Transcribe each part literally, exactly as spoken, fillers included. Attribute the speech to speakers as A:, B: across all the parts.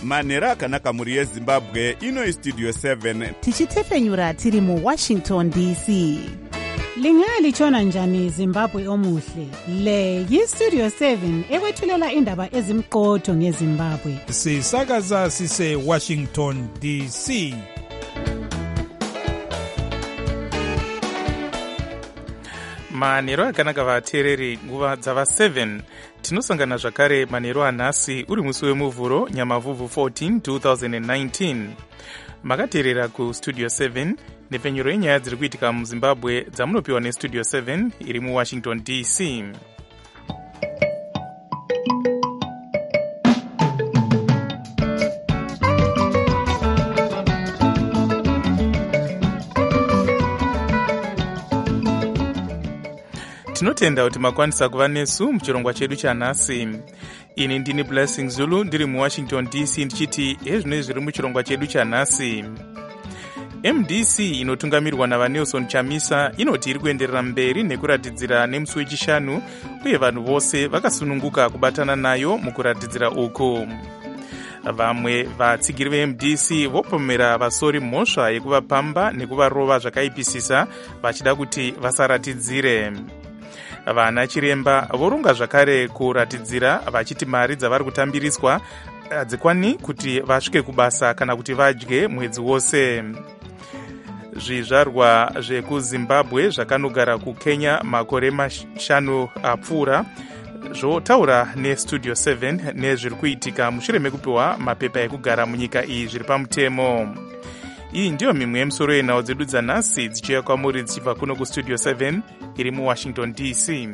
A: manhero akanaka mhuri yezimbabwe. Ino istudio seven
B: tichitefenyura tiri muwashington D C.
C: Lingalitshona njani Zimbabwe omuhle? Le yistudio seven ekwethulela indaba ezimqotho ngeZimbabwe.
D: Sisakaza sise Washington D C.
E: Manhero akanaka vateereri, nguva dzava seven. Tinosangana zvakare manhero anhasi uri musi wemuvhuro Nyamavhuvhu fourteen twenty nineteen. Makateerera kustudio seven nepfenyuro yenyaya dziri kuitika muZimbabwe dzamunopiwa nestudio seven iri muWashington D C. Tinotenda kuti makwanisa kuva nesu muchirongwa chedu chanhasi. Ini ndini Blessing Zulu ndiri muWashington D C ndichiti hezvino zviri muchirongwa chedu chanhasi. M D C inotungamirwa naVanelson Chamisa inoti iri kuenderera mberi nekuratidzira nemusi wechishanu, uye vanhu vose vakasununguka kubatana nayo mukuratidzira uku. Vamwe vatsigiri ve-M D C vopomera vasori mhosva yekuvapamba nekuvarova zvakaipisisa vachida kuti vasaratidzire. Vana chiremba vorunga zvakare kuratidzira vachiti mari dzavari kutambiriswa hadzikwani kuti vasvike kubasa kana kuti vadye mwedzi wose. Zvizvarwa zvekuZimbabwe zvakanogara kuKenya makore mashanu apfuura zvotaura nestudio seven nezviri kuitika mushure mekupiwa mapepa ekugara munyika iyi zviri pamutemo. Iyi ndiyo mimwe yemusoro yenhau dzedu dzanhasi dzichiuya kwamuri dzichibva kuno kustudio seven iri muWashington D C.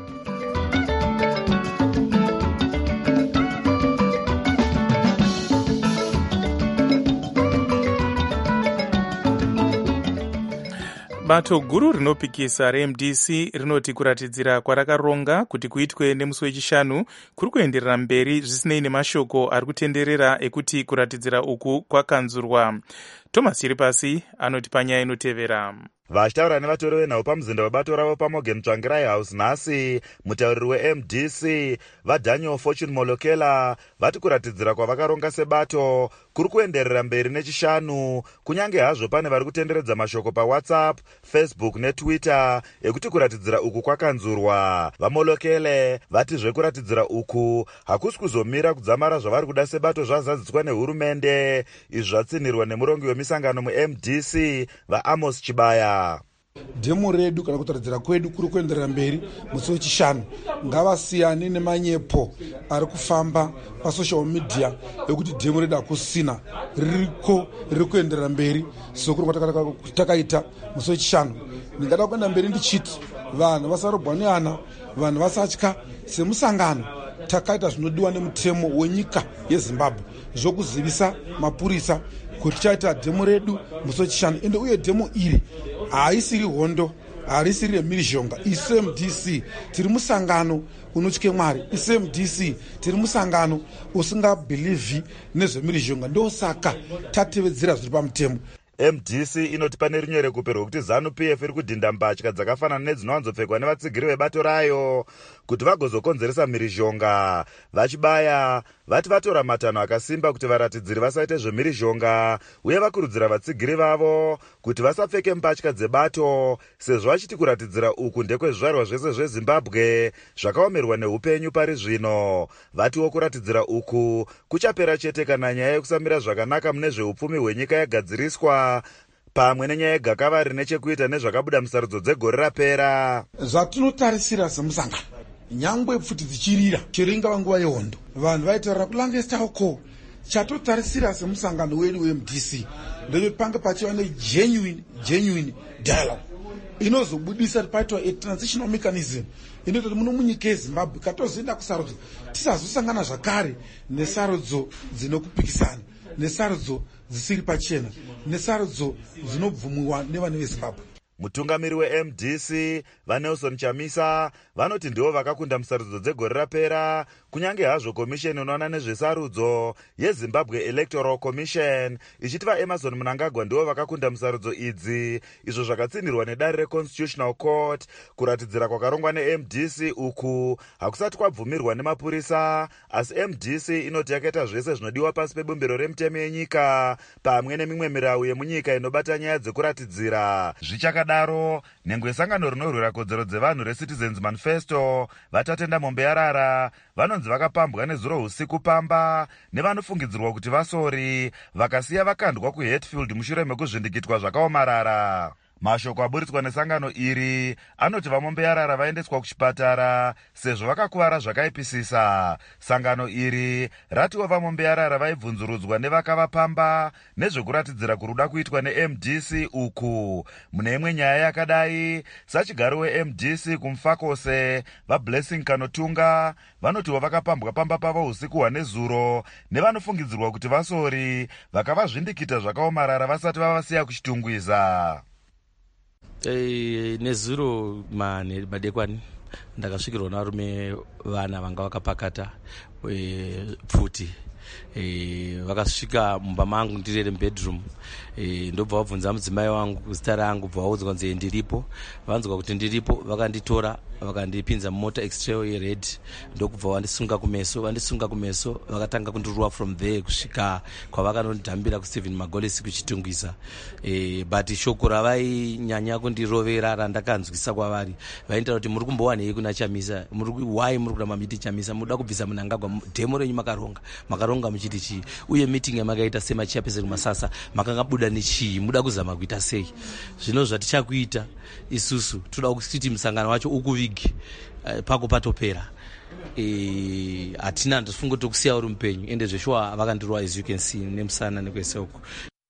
E: Bato guru rinopikisa re-M D C rinoti kuratidzira kwarakaronga kuti kuitwe nemusi wechishanu kuri kuenderera mberi zvisinei nemashoko ari kutenderera ekuti kuratidzira uku kwakanzurwa. Thomas Chiripasi anoti panyaya inotevera.
F: Vachitaura nevatori venhau pamuzinda webato ravo paMorgan Tsvangirai House nhasi, mutauriri we-M D C vaDaniel Fortune Molokela vati kuratidzira kwavakaronga sebato kuri kuenderera mberi nechishanu, kunyange hazvo pane vari kutenderedza mashoko paWhatsApp, Facebook neTwitter ekuti kuratidzira uku kwakanzurwa. VaMolokele vati zvekuratidzira uku hakusi kuzomira kudzamara zvavari kuda sebato zvazadziswa nehurumende. Izvi zvatsinirwa nemurongi wemisangano mu-M D C vaAmos Chibaya.
G: Dhemu redu kana kutaridzira kwedu kuri kuenderera mberi musi wechishanu. Ngavasiyane nemanyepo ari kufamba pasocial media ekuti dhemu redu hakusina, ririko riri kuenderera mberi sokuri kwatakaita musi wechishanu. Ndingada kuenda mberi ndichiti vanhu vasarobhwaniana, vanhu vasatya. Semusangano takaita zvinodiwa nemutemo wenyika yeZimbabwe zvokuzivisa mapurisa kuti tichaita dhemu redu musi wechishanu. Ende uye dhemu iri haisiri hondo, harisiri remhirizhonga. Isu M D C tiri musangano unotye Mwari. Isu M D C tiri musangano usingabhilivhi nezvemhirizhonga. Ndosaka tatevedzera zviri pamutemo.
F: M D C inoti pane rinyorekupe rwokuti ZANU-P F iri kudhinda mbatya dzakafanana nedzinowanzopfekwa nevatsigiri vebato rayo kuti vagozokonzeresa mhirizhonga. Vachibaya vati vatora matanho akasimba kuti varatidziri vasaite zvemhirizhonga, uye vakurudzira vatsigiri vavo kuti vasapfeke mbatya dzebato sezvo vachiti kuratidzira uku ndekwezvizvarwa zvese zveZimbabwe zvakaomerwa neupenyu pari zvino. Vatiwo kuratidzira uku kuchapera chete kana nyaya yekusamira zvakanaka mune zveupfumi hwenyika yagadziriswa, pamwe nenyaya yegakava rine chekuita nezvakabuda musarudzo dzegore rapera.
G: Zvatinotarisira semusangano, nyangwe pfuti dzichirira chero ingava nguva yehondo, vanhu vaitaura kulangestaoko. Chatotarisira semusangano wedu we-M D C ndechoti pange pachiva negenuine genuine dialogue inozobudisa paitwa a transitional mechanism inoita kuti muno munyika yeZimbabwe katozoenda kusarudzo tisazosangana zvakare nesarudzo dzinokupikisana, nesarudzo dzisiri pachena, nesarudzo dzinobvumiwa nevana veZimbabwe.
F: Mutungamiri we-M D C vaNelson Chamisa vanoti ndivo vakakunda musarudzo dzegore rapera, kunyange hazvo komisheni inoona nezvesarudzo yeZimbabwe Electoral Commission ichiti vaEmerson Mnangagwa ndivo vakakunda musarudzo idzi, izvo zvakatsinirwa nedare reConstitutional Court. Kuratidzira kwakarongwa neM D C uku hakusati kwabvumirwa nemapurisa, asi M D C inoti yakaita zvese zvinodiwa pasi pebumbiro remutemo yenyika pamwe nemimwe mirau yemunyika inobata nyaya dzekuratidzira. Zvichakadaro, nhengo yesangano rinorwira kodzero dzevanhu reCitizens Manifesto vatatenda mombe yarara vanonzi vakapambwa nezuro usiku pamba nevanofungidzirwa kuti vasori vakasiya vakandwa kuHatfield mushure mekuzvindikitwa zvakaomarara. Mashoko aburitswa nesangano iri anoti vamombe yarara vaendeswa kuchipatara sezvo vakakuvara zvakaipisisa. Sangano iri ratiwo vamombe yarara vaibvunzurudzwa nevakavapamba nezvekuratidzira kuruda kuitwa neM D C uku. Mune imwe nyaya yakadai, sachigaro weM D C kumufakose vaBlessing Kanotunga vanotiwo vakapambwa pamba pavo usiku hwanezuro nevanofungidzirwa kuti vasori vakavazvindikita zvakaomarara vasati vavasiya kuchitungwiza.
H: E, nezuro madekwani ndakasvikirwa narume vana vanga vakapakata e, pfuti e, vakasvika mumba mangu ndirere mubedroom e, ndobva vabvunza mudzimai wangu zita rangu, bva vaudzwa kunzi ndiripo. Vanzwa kuti ndiripo vakanditora vakandipinza mumota extrail yered, ndokubva vandisunga kumeso. Vandisunga kumeso vakatanga kundiruwa from there kusvika kwavakanondihambira kuStephen Magolisi kuchitungwiza. e, but shoko ravainyanya kundirovera randakanzwisa kwavari vaitaura kuti muri kumbowanei kuna Chamisa, why muri kuramba miti Chamisa, muda kubvisa Mnangagwa, dhemo renyu makaronga makaronga muchiti chii, uye meeting yamakaita semachairperson kumasasa makanga buda nechii, muda kuzama kuita sei. Zvino zvatichakuita isusu toda kuti musangano wacho ukuvigi uh, pako patopera. e, hatina ndofunga kuti kusiya uri mupenyu ende zveshuwa vakandirwa as you can see nemusana nekwese uku.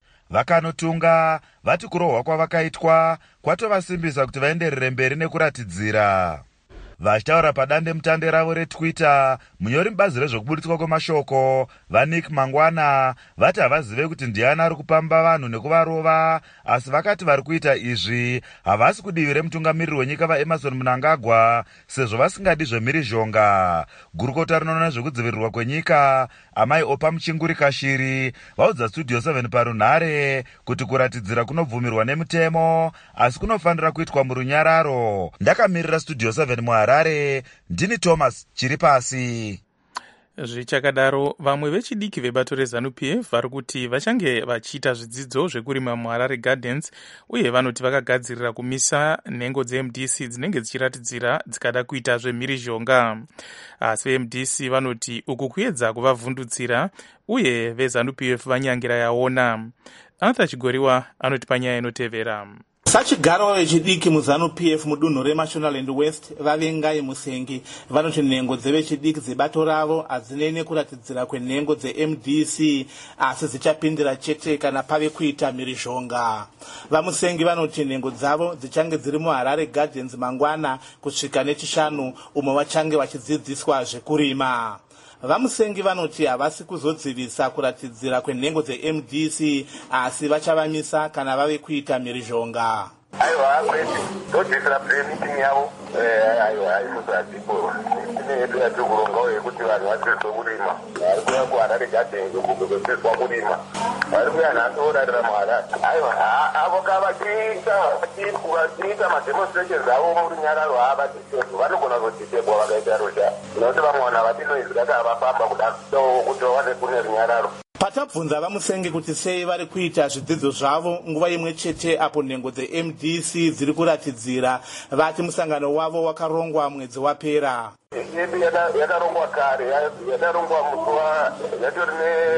F: Vakanotunga vati kurohwa kwavakaitwa kwatovasimbisa kuti vaenderere mberi nekuratidzira. Vachitaura padande mutande ravo reTwitter, munyori mubazi rezvokubuditswa kwemashoko vaNick Mangwana vati havazive kuti ndiani ari kupamba vanhu nekuvarova, asi vakati vari kuita izvi havasi kudivi remutungamiriri wenyika vaEmerson Mnangagwa sezvo vasingadi zvemhirizhonga. Gurukota rinoona nezvekudzivirirwa kwenyika amai Opa Muchinguri Kashiri vaudza Studio seven parunhare kuti kuratidzira kunobvumirwa nemutemo asi kunofanira kuitwa murunyararo. Ndakamirira Studio seven muHarare, ndini Thomas Chiripasi.
E: Zvichakadaro, vamwe vechidiki vebato reZANU-P F vari kuti vachange vachiita zvidzidzo zvekurima muHarare Gardens, uye vanoti vakagadzirira kumisa nhengo dzeM D C dzinenge dzichiratidzira dzikada kuita zvemhirizhonga. Asi veM D C vanoti uku kuedza kuvavhundutsira, uye veZANU-P F vanyangira yaona. Arthur Chigoriwa anoti panyaya inotevera.
I: Sachigaro vechidiki muZANU-P F mudunhu reMashonaland West vavengai Musengi vanoti nhengo dzevechidiki dzebato ravo hadzinei kuratidzira kwenhengo dzeM D C asi dzichapindira chete kana pave kuita mhirizhonga. VaMusengi vanoti nhengo dzavo dzichange dziri muHarare Gardens mangwana kusvika nechishanu umo vachange vachidzidziswa zvekurima. VaMusengi vanoti havasi kuzodzivisa kuratidzira kwenhengo dzeM D C asi vachavamisa kana vave kuita mhirizhonga.
J: Aiwa kwete todisira meeting yavo aiwa aisozatipo ine yedu yatikurongawo yekuti vanhu vadzidziswe kurima vari kuya kuHarare Gardens kugogodzeswa kurima vari kuya nhasi vodarira muHarare. Aiwa avo kavachiita vachiita mademonstrations avo murunyararo havadisebwa vanogona kuzodisebwa vakaita rosha nokuti vamwe vanhu havatinoizira kuti havafamba kuda kuti vawane kune runyararo.
I: Patabvunza VaMusengi kuti sei vari kuita zvidzidzo zvavo nguva imwe chete apo nhengo dzeM D C dziri kuratidzira, vati musangano wavo wakarongwa mwedzi wapera.
J: Yedu yakarongwa kare, yakarongwa mukuva yatori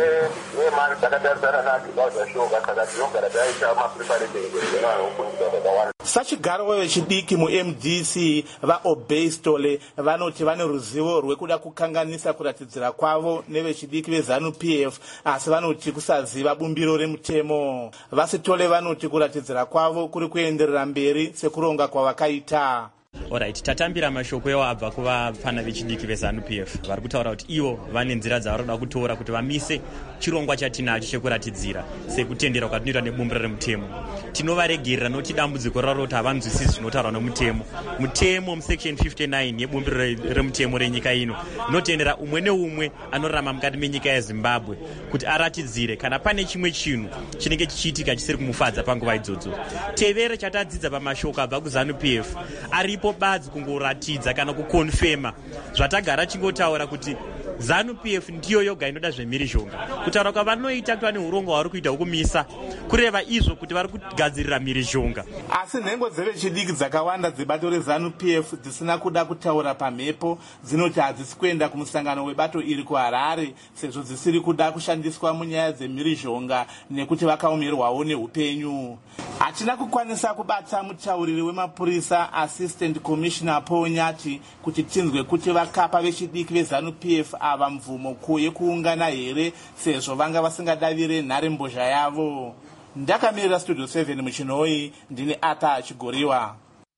J: nemari dzakatarisana naDhibazashoka, saka tinogara taita mapreparations evanofundisa vakawanda.
I: Sachigaro vechidiki muM D C vaObey Stole vanoti vane ruzivo rwekuda kukanganisa kuratidzira kwavo nevechidiki veZANU-P F asi vanoti kusaziva bumbiro remutemo. VaSitole vanoti kuratidzira kwavo kuri kuenderera mberi sekuronga kwavakaita.
K: Alright, tatambira mashoko ewo abva kuvafana vechidiki veZANU P F vari kutaura kuti ivo vane nzira dzavanoda kutora kuti vamise chirongwa chatinacho chekuratidzira sekutendera kwatinoita nebumbiro remutemo. Tinovaregerera noti dambudziko raro kuti havanzwisisi zvinotaurwa nemutemo. Mutemo musection fifty-nine yebumbiro remutemo renyika ino inotendera umwe neumwe anorarama mukati menyika yeZimbabwe kuti aratidzire kana pane chimwe chinhu chinenge chichiitika chisiri kumufadza panguva idzodzo. Tevere chatadzidza pamashoko abva kuZANU P F aripo badzi kungoratidza kana kukonfema zvatagara chingotaura kuti ZANU P F ndiyo yoga inoda zvemhirizhonga. Kutaura kwavanoita kuti vane urongo hwavari kuita hukumisa kureva izvo kuti vari kugadzirira mhirizhonga.
I: Asi nhengo dzevechidiki dzakawanda dzebato reZANU P F dzisina kuda kutaura pamhepo dzinoti hadzisi kuenda kumusangano webato iri kuHarare sezvo dzisiri kuda kushandiswa munyaya dzemhirizhonga nekuti vakaomerwawo neupenyu. Hatina kukwanisa kubata mutauriri wemapurisa Assistant Commissioner Paul Nyati kuti tinzwe kuti vakapa vechidiki veZANU P F ava mvumo kuye kuungana here sezvo vanga vasingadavire nharembozha yavo. Ndakamirira Studio seven muchinoi, ndini Ata Chigoriwa.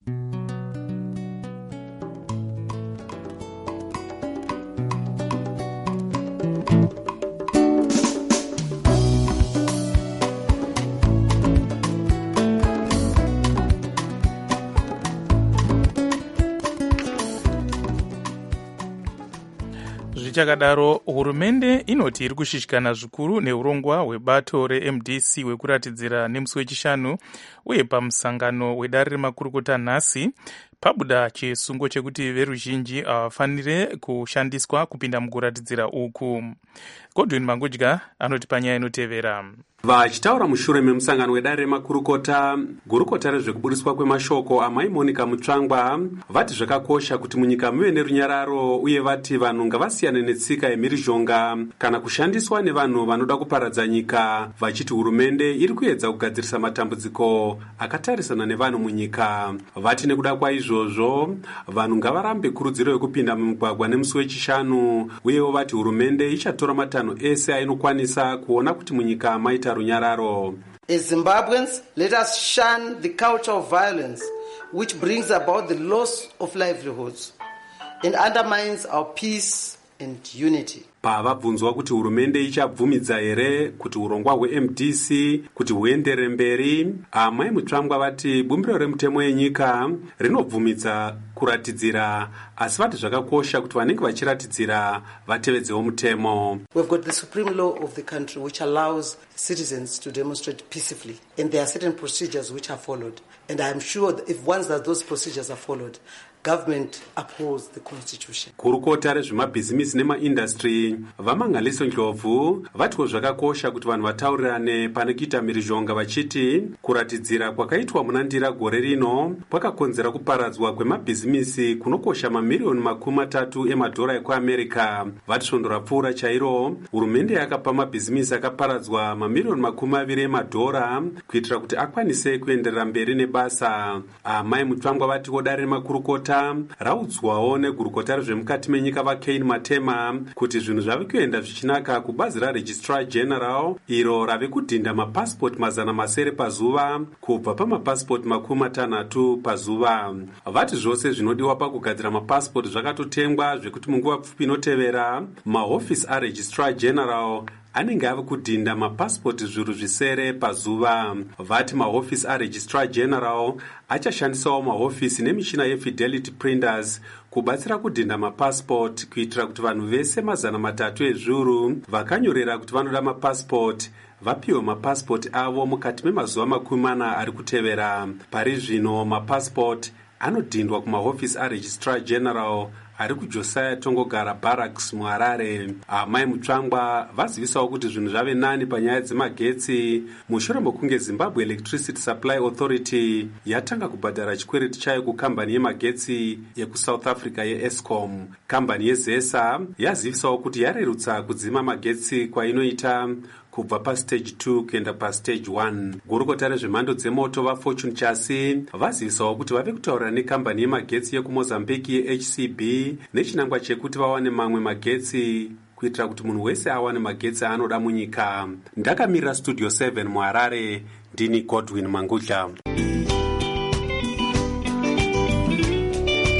E: Zvichakadaro, hurumende inoti iri kushishikana zvikuru neurongwa hwebato reM D C hwekuratidzira nemusi wechishanu uye pamusangano wedare remakurukota nhasi pabuda chisungo chekuti veruzhinji havafanire kushandiswa kupinda mukuratidzira uku. Godwin Mangudya anoti panyaya inotevera.
L: Vachitaura mushure memusangano wedare remakurukota, gurukota rezvekubudiswa kwemashoko amai Monica Mutsvangwa vati zvakakosha kuti munyika muve nerunyararo uye vati vanhu ngavasiyane netsika yemhirizhonga kana kushandiswa nevanhu vanoda kuparadza nyika, vachiti hurumende iri kuedza kugadzirisa matambudziko akatarisana nevanhu munyika. Vati nekuda kwaizvozvo vanhu ngavarambe kurudziro yekupinda mumugwagwa nemusi wechishanu, uyewo vati hurumende ichatora matanho ese ainokwanisa kuona kuti munyika maita runyararo.
M: As Zimbabweans, let us shun the culture of violence which brings about the loss of livelihoods and undermines our peace and unity.
L: Pavabvunzwa kuti hurumende ichabvumidza here kuti urongwa hweM D C kuti huenderere mberi, amai Mutsvangwa vati bumbiro remutemo yenyika rinobvumidza kuratidzira, asi vati zvakakosha kuti vanenge vachiratidzira vatevedzewo mutemo.
M: We've got the supreme law of the country which allows citizens to demonstrate peacefully, and there are certain procedures which are followed, and I am sure that if once that those procedures are followed, government upholds the constitution.
L: Kurukota rezvemabhizimisi nemaindustry vamangaliso ndlovu vatiko zvakakosha kuti vanhu vataurirane pane kuita mhirizhonga, vachiti kuratidzira kwakaitwa muna Ndira gore rino kwakakonzera kuparadzwa kwemabhizimisi kunokosha mamiliyoni makumi matatu emadhora ekuAmerica. Vati svondo rapfuura chairo, hurumende yakapa mabhizimisi akaparadzwa mamiliyoni makumi maviri emadhora kuitira kuti akwanise kuenderera mberi nebasa. Amai Mutsvangwa vatiwo dare remakurukota raudzwawo negurukota rezvemukati menyika vaKane Matema kuti zvinhu zvave kuenda zvichinaka kubazi raRegistrar General iro rave kudhinda mapasipoti mazana masere pazuva kubva pamapasipoti makumi matanhatu pazuva. Vati zvose zvinodiwa pakugadzira mapasipoti zvakatotengwa zvekuti munguva pfupi inotevera mahofisi aRegistrar General anenge ave kudhinda mapasipoti zviru zvisere pazuva. Vati mahofisi aRegistrar General achashandisawo mahofisi nemichina yeFidelity Printers kubatsira kudhinda mapasipoti kuitira kuti vanhu vese mazana matatu ezviuru vakanyorera kuti vanoda mapasipoti vapiwe mapasipoti avo mukati memazuva makumi mana ari kutevera. Pari zvino mapasipoti anodhindwa kumahofisi aRegistrar General ari kuJosiah Tongogara Barracks muHarare. Amai Mutsvangwa vazivisawo kuti zvinhu zvave nani panyaya dzemagetsi mushure mokunge Zimbabwe Electricity Supply Authority yatanga kubhadhara chikwereti chayo kukambani yemagetsi yekuSouth Africa yeEscom. Kambani yeZESA yazivisawo kuti yarerutsa kudzima magetsi kwainoita kubva pastage two kuenda pastage one. Gurukota rezvemhando dzemoto vaFortune Chasi vazivisawo kuti vave kutaura nekambani yemagetsi yekuMozambique yeH C B nechinangwa chekuti vawane mamwe magetsi kuitira kuti munhu wese awane magetsi aanoda munyika. Ndakamirira Studio seven muHarare, ndini Godwin Mangudya.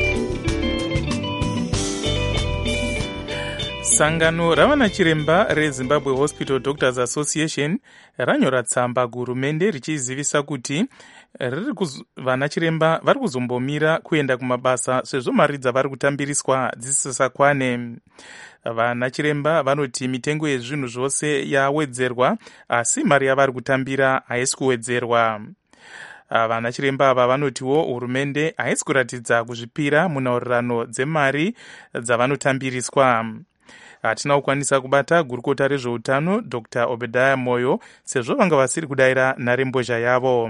E: sangano ravanachiremba rezimbabwe hospital doctors association ranyora tsamba kuhurumende richizivisa kuti vanachiremba vari kuzombomira kuenda kumabasa sezvo mari dzavari kutambiriswa dzisisakwane. Vanachiremba vanoti mitengo yezvinhu zvose yawedzerwa asi mari yavari kutambira haisi kuwedzerwa. Vanachiremba ava vanotiwo hurumende haisi kuratidza kuzvipira munhaurirano dzemari dzavanotambiriswa. Hatina kukwanisa kubata gurukota rezveutano Dr Obadiah Moyo sezvo vanga vasiri kudayira nharembozha yavo.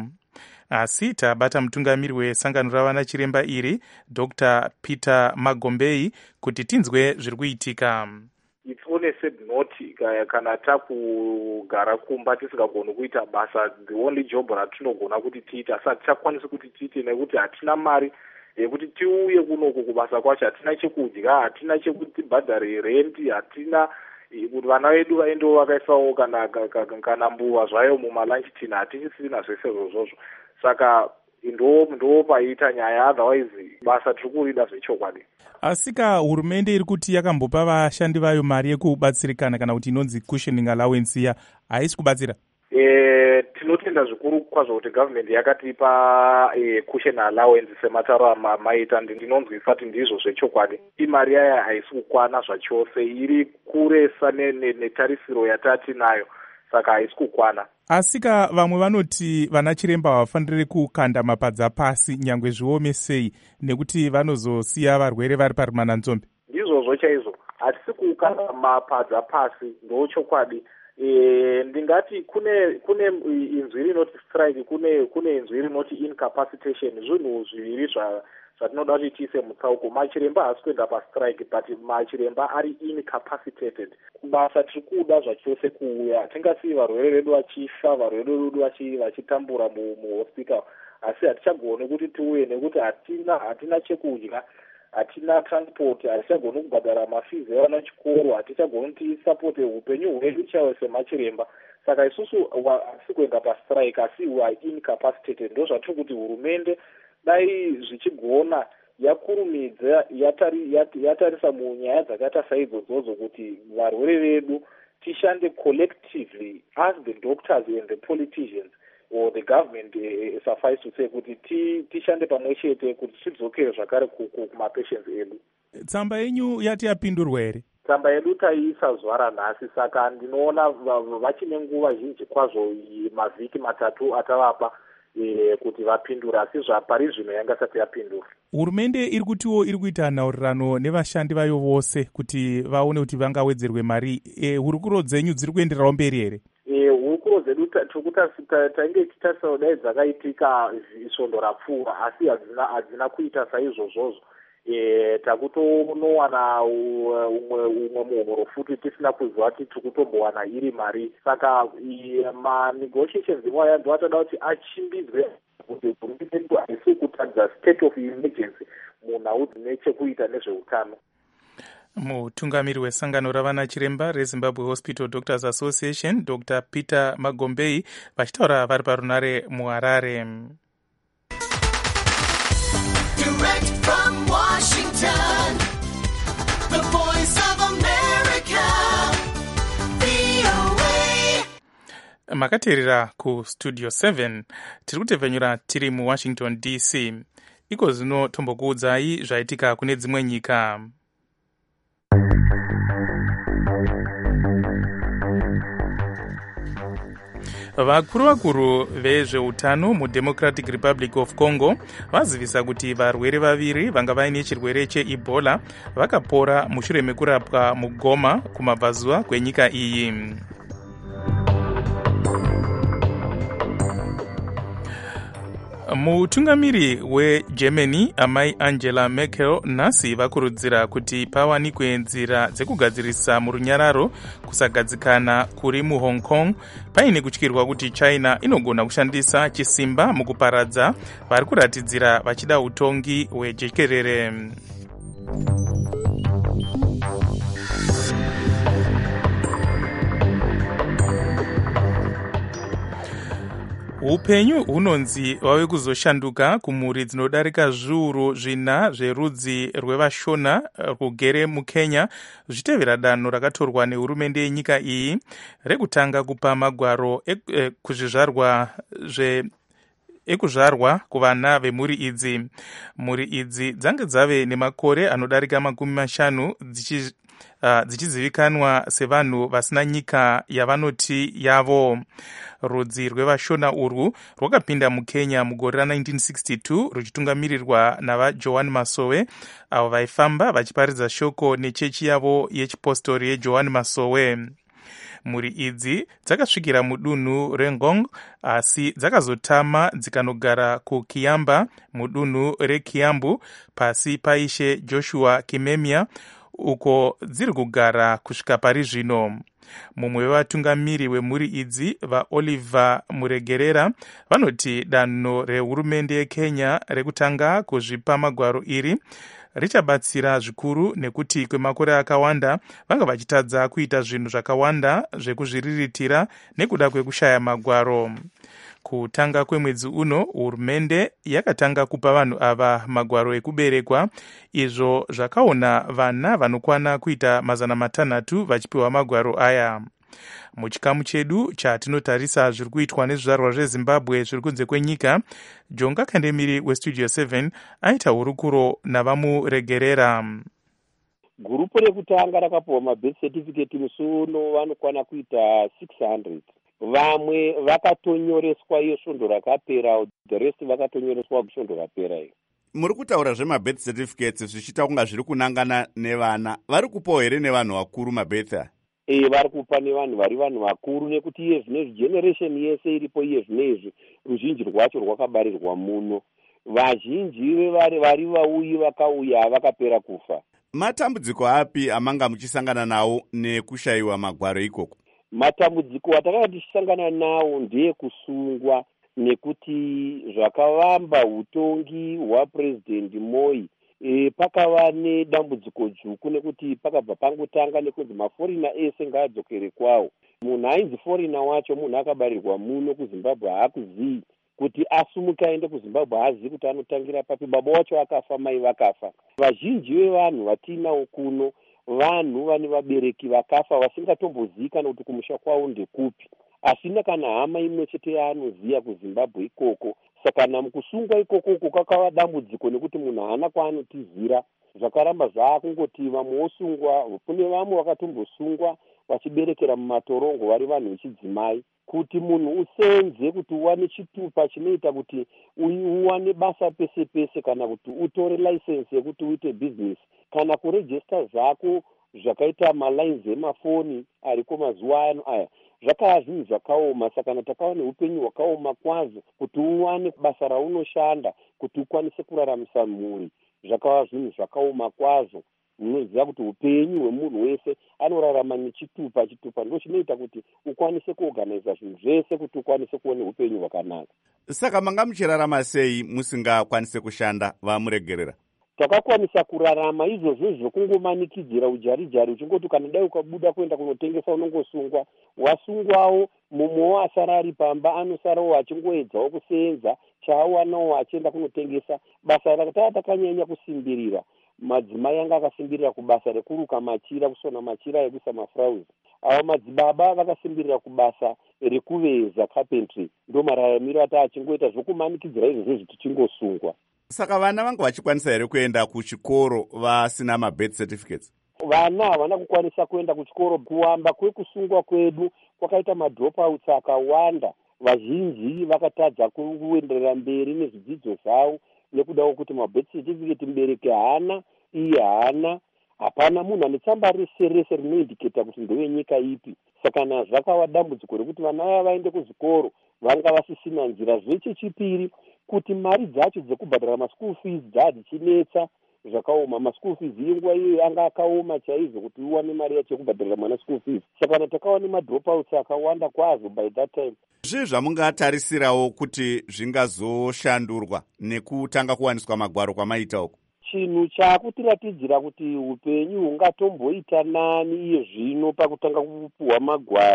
E: Asi tabata mutungamiri wesangano ravanachiremba iri Dr Peter Magombei kuti tinzwe zviri kuitika.
N: It's on a sad note, kana takugara kumba tisingagoni kuita basa, the only job ratinogona kuti tiite asi hatichakwanisi kuti tiite nekuti hatina mari yekuti tiuye kunoku kubasa kwacho, hatina chekudya, hatina chekuti bhadhare renti, hatina kuti vana vedu vaendewo vakaisawo kana kana mbuva zvayo mumalunch tin, hatisisina zvese zvozvozvo. Saka ndo ndo paita nyaya, otherwise basa tiri kurida zvechokwadi.
D: Asika hurumende iri kuti yakambopa vashandi vayo mari yekubatsirikana kana kuti inonzi cushioning allowance ya haisi kubatsira?
N: E, tinotenda zvikuru kwazvo kuti government yakatipa e, cushion allowance sematauro maita, ndinonzwi isati ndizvo zvechokwadi. Imari yaya haisi kukwana zvachose, iri kuresa netarisiro yatati nayo, saka haisi kukwana.
D: Asika vamwe vanoti vanachiremba havafaniri kukanda mapadza pasi nyangwe zviome sei nekuti vanozosiya varwere vari parimananzombe.
N: Ndizvozvo chaizvo, hatisi kukanda mapadza pasi, ndochokwadi. E, ndingati kune kune inzwi rinoti strike, kune kune inzwi rinoti incapacitation, zvinhu zviviri zva zvatinoda kuti tiise mutsauko. Machiremba haasi kuenda pastrike, but machiremba ari incapacitated. Kubasa tiri kuda zvachose kuuya, hatingasiyi varwere vedu vachifa, varwere vedu vachitambura muhospital, asi hatichagoni kuti tiuye nekuti hatina hatina chekudya, hatina transport, hatichagoni kubhadhara mafizi evana chikoro, hatichagoni kuti tisapote upenyu hwedu chaiwo semachiremba. Saka isusu hatisi kuenda pastrike asi we are incapacitated. Ndo zvatiri kuti hurumende dai zvichigona yakurumidza yatari, yat, yatarisa munyaya dzakaita saidzodzo kuti varwere vedu tishande collectively as the doctors and the politicians or the government, uh, suffice to say kuti tishande pamwe chete kuti tidzokere zvakare kumapatients edu.
D: Tsamba yenyu yati yapindurwa here?
N: Tsamba yedu taiisa zuva ranhasi, saka ndinoona vachine nguva zhinji kwazvo, mavhiki matatu atavapa E, kuti vapindura, asi zvapari zvino yanga sati yapindura.
D: Hurumende iri kutiwo iri kuita nhaurirano nevashandi vayo vose kuti vaone kuti vangawedzerwe mari. E, hurukuro dzenyu dziri kuendererawo mberi here?
N: E, hurukuro dzedu tainge titarisa dai dzakaitika svondo rapfuura, asi hadzina kuita saizvozvozvo. E, takutonowana umwe umwe muhoro futi tisina kuziva kuti tiri kutombowana iri mari. Saka manegotiations imwe aya ndo atoda kuti achimbidzwe kuti hurumende haisi kutadza state of emergency munhau dzine chekuita nezveutano.
E: Mutungamiri wesangano ravanachiremba rezimbabwe hospital doctors association Dr Peter Magombei vachitaura vari parunare muharare.
O: Direct from Washington, the voice of America, V O A.
E: Makateerera kustudio seven, tiri kutevhenyura tiri muWashington D C. Iko zvino tombokuudzai zvaitika kune dzimwe nyika. Vakuru vakuru vezveutano muDemocratic Republic of Congo vazivisa kuti varwere vaviri vanga vaine chirwere cheEbola vakapora mushure mekurapwa muGoma kumabvazuva kwenyika iyi. Mutungamiri weGermany amai Angela Merkel nhasi vakurudzira kuti pawanikwe nzira dzekugadzirisa murunyararo kusagadzikana kuri muHong Kong paine kutyirwa kuti China inogona kushandisa chisimba mukuparadza vari kuratidzira vachida utongi hwejekerere. upenyu hunonzi wave kuzoshanduka kumhuri dzinodarika zviuru zvina zverudzi rwevashona rwugere mukenya zvichitevera danho rakatorwa nehurumende yenyika iyi rekutanga kupa magwaro ekuzvizvarwa zve ekuzvarwa kuvana vemhuri idzi. Mhuri idzi dzange dzave nemakore anodarika makumi mashanu dzichi Uh, dzichizivikanwa sevanhu vasina nyika yavanoti yavo. Rudzi rwevashona urwu rwakapinda mukenya mugore ra-nineteen sixty-two ruchitungamirirwa navaJohn Masowe avo vaifamba vachiparidza shoko nechechi yavo yechipostori yeJohn Masowe. Mhuri idzi dzakasvikira mudunhu reNgong asi dzakazotama dzikanogara kuKiamba mudunhu reKiambu pasi paishe Joshua Kimemia uko dziri kugara kusvika pari zvino. Mumwe wevatungamiri wemhuri idzi vaOliver Muregerera vanoti danho rehurumende yeKenya rekutanga kuzvipa magwaro iri richabatsira zvikuru nekuti kwemakore akawanda vanga vachitadza kuita zvinhu zvakawanda zvekuzviriritira nekuda kwekushaya magwaro. Kutanga kwemwedzi uno hurumende yakatanga kupa vanhu ava magwaro ekuberekwa, izvo zvakaona vana vanokwana kuita mazana matanhatu vachipiwa magwaro aya. Muchikamu chedu chatinotarisa zviri kuitwa nezvizvarwa zveZimbabwe zviri kunze kwenyika, Jonga Kandemiri weStudio seven aita hurukuro navamuregerera.
P: Gurupu rekutanga rakapiwa mabirth certificate musi uno vanokwana kuita six hundred. Vamwe vakatonyoreswa iyo svondo rakapera, the rest vakatonyoreswa kusvondo rapera iyo.
A: Muri kutaura zvemabirth certificates zvichita kunga zviri kunangana nevana, vari kupawo here nevanhu vakuru mabirth?
P: Eh, vari kupa nevanhu vari vanhu vakuru nekuti iye zvinezvi generation yese iripo iye zvinezvi ruzhinji rwacho rwakabarirwa muno. Vazhinji vevari vari vauyi vakauya vakapera kufa.
A: Matambudziko api amanga muchisangana nawo nekushayiwa magwaro ikoko?
P: Matambudziko atakanga tichisangana nawo ndeekusungwa nekuti zvakavamba utongi hwaPresident Moi. E, pakava nedambudziko dzvuku nekuti pakabva pangotanga nekunzi maforina ese ngaadzokere kwawo. Munhu ainzi forina wacho munhu akabarirwa muno kuZimbabwe haakuzivi kuti asumuka aende kuZimbabwe haazivi kuti anotangira papi. Baba wacho akafa, mai vakafa. Vazhinji vevanhu vatinawo kuno vanhu vane vabereki vakafa vasingatombozivikanwa kuti kumusha kwavo ndekupi, asina kana hama imwe chete yaanoziva kuZimbabwe ikoko. Saka namukusungwa ikoko uko kakava dambudziko nekuti munhu haana kwaanotizira. Zvakaramba zvakungoti vamwe vosungwa, kune vamwe vakatombosungwa vachiberekera mumatorongo vari vanhu vechidzimai. Kuti munhu usenze kuti uwane chitupa chinoita kuti uwane basa pese pese, kana kuti utore license yekuti uite business, kana kurejista zvako zvakaita malines emafoni ariko mazuva ano aya, zvakava zvinhu zvakaoma. Saka takawa neupenyu hwakaoma kwazvo kuti uwane basa raunoshanda kuti ukwanise kuraramisa mhuri. Zvakava zvinhu zvakaoma kwazvo. Munoziva kuti upenyu hwemunhu wese anorarama nechitupa. Chitupa ndo chinoita kuti ukwanise kuorganiza zvinhu zvese kuti ukwanise kuona upenyu hwakanaka.
A: Saka manga muchirarama sei musingakwanise kushanda vamuregerera?
P: Takakwanisa kurarama izvozvo zvokungomanikidzira ujarijari, uchingoti kana dai ukabuda kuenda kunotengesa unongosungwa. Wasungwawo mumwewo asara ari pamba anosarawo achingoedzawo kusenza chaawanawo achienda kunotengesa. Basa rakatava takanyanya kusimbirira. Madzimai anga akasimbirira kubasa rekuruka machira, kusona machira ekuisa mafurauzi. Avo madzibaba vakasimbirira kubasa rekuveza carpentry. Ndo mararamiro ata achingoita zvokumanikidzira izvozvo zvitichingosungwa.
A: Saka vana vanga vachikwanisa here kuenda kuchikoro vasina mabirth certificates?
P: Vana havana kukwanisa kuenda kuchikoro. Kuwamba kwekusungwa kwedu kwakaita madropouts akawanda. Vazhinji vakatadza kuenderera mberi nezvidzidzo zvavo nekudawo kuti mabirth certificate mubereki haana, iye haana. Hapana munhu ane tsamba rese rese rinoindiketa kuti ndewenyika ipi. Saka na zvakava dambudziko rekuti vana vaya vaende kuzvikoro vanga vasisina nzira. Zvechipiri kuti mari dzacho dzekubhadhara maschool fees dzadzichinetsa zvakaoma. Maschool fees yenguva iyo anga akaoma chaizvo kuti uwane mari yacho yekubhadharira mwana school fees. Saka takawa nemadropouts akawanda kwazvo by that time.
A: Zvii zvamungatarisirawo kuti zvingazoshandurwa nekutanga kuwaniswa magwaro kwamaita uko?
P: Chinhu chakutiratidzira kuti upenyu hungatomboita nani iye zvino pakutanga kupuwa magwaro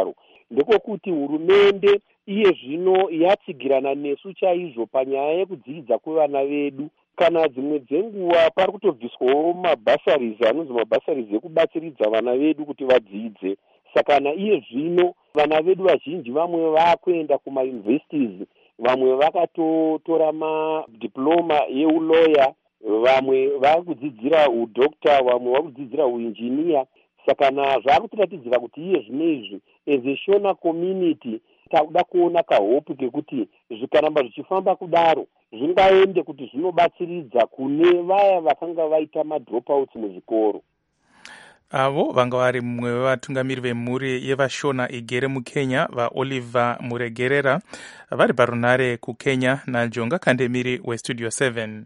P: ndekokuti hurumende iye zvino yatsigirana nesu chaizvo panyaya yekudzidza kwevana vedu. Kana dzimwe dzenguva pari kutobviswawo mabhasaris anonzi mabhasaris ekubatsiridza vana vedu kuti vadzidze. Saka naiye zvino vana vedu vazhinji vamwe vakuenda kumauniversities, vamwe vakatotora madiploma yeuloya, vamwe vakudzidzira udokta, vamwe vakudzidzira uinjiniya. Saka na zvakutiratidzira kuti iye zvino izvi as a Shona community takuda kuona kahope kekuti zvikaramba zvichifamba kudaro zvingaende kuti zvinobatsiridza kune vaya vakanga vaita madropouts muzvikoro.
E: Avo vanga vari mumwe wevatungamiri vemhuri yevashona igere mukenya vaOliver Muregerera vari parunare kukenya naJonga Kandemiri westudio seven.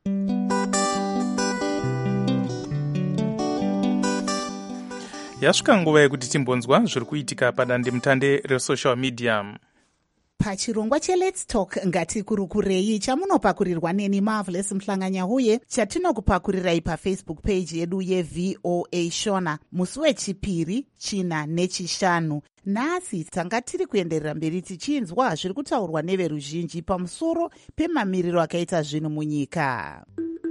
E: Yasvika nguva yekuti timbonzwa zviri kuitika padandemutande resocial media.
B: Pachirongwa cheLet's Talk ngatikurukurei chamunopakurirwa neni Marvelous Mhlanganyahuye chatinokupakurirai paFacebook page yedu yeV O A Shona musi wechipiri, china nechishanu. Nhasi tanga tiri kuenderera mberi tichinzwa zviri kutaurwa neveruzhinji pamusoro pemamiriro akaita zvinhu munyika.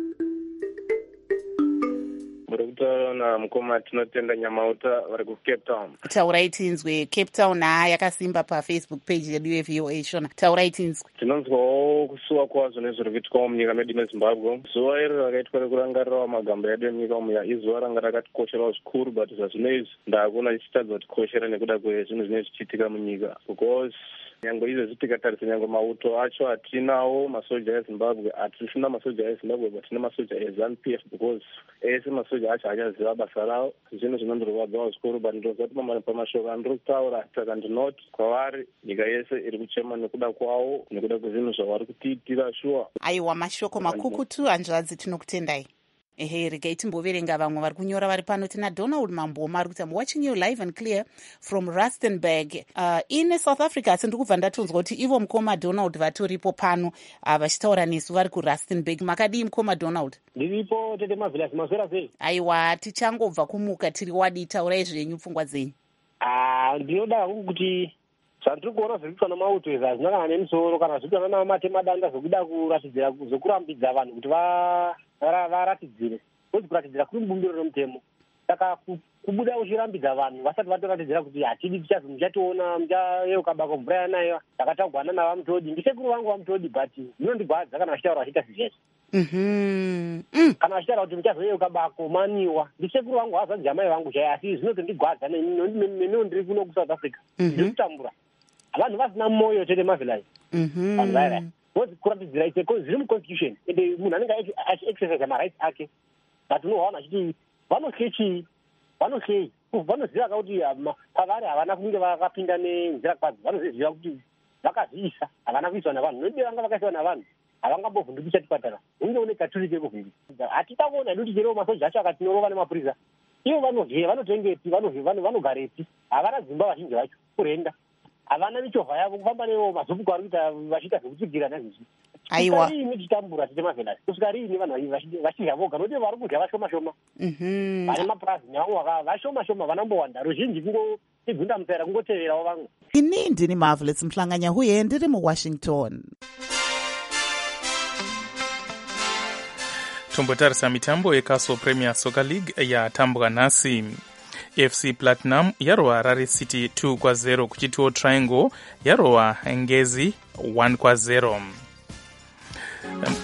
Q: Muri kutaura namukoma tinotenda Nyamauta vari kuCape Town.
B: Taurai tinzwe. Cape Town haa yakasimba paFacebook page yedu yeV O A Shona. Taurai tinzwe.
Q: Tinonzwawo kusuwa kwazvo nezviri kuitwawo munyika medu meZimbabwe. Zuva iri rakaitwa rekurangarirawo magambo edu emunyika muya izuva ranga rakatikosherawo zvikuru, but zvazvino izvi ndakuona ichitadza kutikoshera nekuda kwezvinhu zvinenge zvichiitika munyika, because nyange izvezvi tikatarisa nyange mauto acho atinawo masoja eZimbabwe, hatisina masoja eZimbabwe but tina masoja eZANU P F, because ese masoja acho achaziva basa ravo. Zvinhu zvinondirwadzawo zvikuru, but ndinoziva kuti pamashoko andiri kutaura saka ndinoti kwavari nyika yese iri kuchema nekuda kwawo, nekuda kwezvinhu zvavari kutiitira shuwa.
B: Aiwa, mashoko makukutu hanzvadzi, tinokutendai. Ehe, regai timboverenga vamwe vari kunyora vari pano. Tina Donald Mamboma ari kuti I'm watching you live and clear from Rustenburg uh, in South Africa. Asi ndikubva ndatonzwa kuti ivo mukoma Donald vatoripo pano uh, vachitaura nesu vari kuRustenburg. Makadii mukoma Donald?
R: Ndiripo tete Marvelous, maswera sei?
B: Aiwa, tichangobva kumuka tiri wadi, taurai zvenyu pfungwa dzenyu.
R: Ah, ndinoda kuti zvandiri kuona zviri kuitwa namauto izvi hazvina kana nemusoro kana zviri kuitwa namatemadanda zvokuda kuratidzira zokurambidza vanhu kuti va varatidzire kuti kuratidzira kuri mubumbiro remutemo. Saka kubuda uchirambidza vanhu vasati vatoratidzira kuti hatidi tichazi muchationa muchayeuka bako mvura yanayo takatagwana navamutodi. Ndisekuru vangu vamutodi, but zvinondigwadza kana vachitaura vachiita sizvese. Kana vachitaura kuti muchazoyeuka bako maniwa. Ndisekuru vangu havazanzi jamai vangu chai, asi zvinotondigwadza neniwo ndiri kuno kuSouth Africa ndiri kutambura. Vanhu vasina moyo tete Marvelous. Vanhu vaira kuti kuratidzira zviri muconstitution ende munhu anenge achiexercise marights ake, but unoona achiti vanohlei chii, vanohlei vanoziva kuti pavari havana kunge vakapinda nenzira kwadzo, vanoziva kuti vakazviisa havana kuiswa navanhu, nodii vanga vakaiswa navanhu havangambovhunduki chatipatara, hunge une katurike kuvhunduka. Hatita kuona hedu kuti chero masoja acho akatinyorova nemapurisa ivo vanohye vanotengepi, vanogarepi, havana dzimba vazhinji vacho kurenda, havana michovha yavo kufamba nevo mazupuko ari kuita vachiita zvekutsigira nezvizvi.
B: Aiwa,
R: kusvika riini tichitambura tete Marvelous, kusvika riini vanhu vachidya voga, nokuti vari kudya vashoma shoma, vane mapurazi navo vashoma shoma, vanambowanda ruzhinji kungotigunda mutsaira kungoteverawo vamwe.
B: ini ndini Marvelous Mhlanganyahuye ndiri muWashington.
E: Tombotarisa mitambo yeCastle Premier Soccer League yatambwa nhasi. F C Platinum yarova Rari City two kwa zero, kuchitiwo Triangle yarova Ngezi one kwa zero. Um,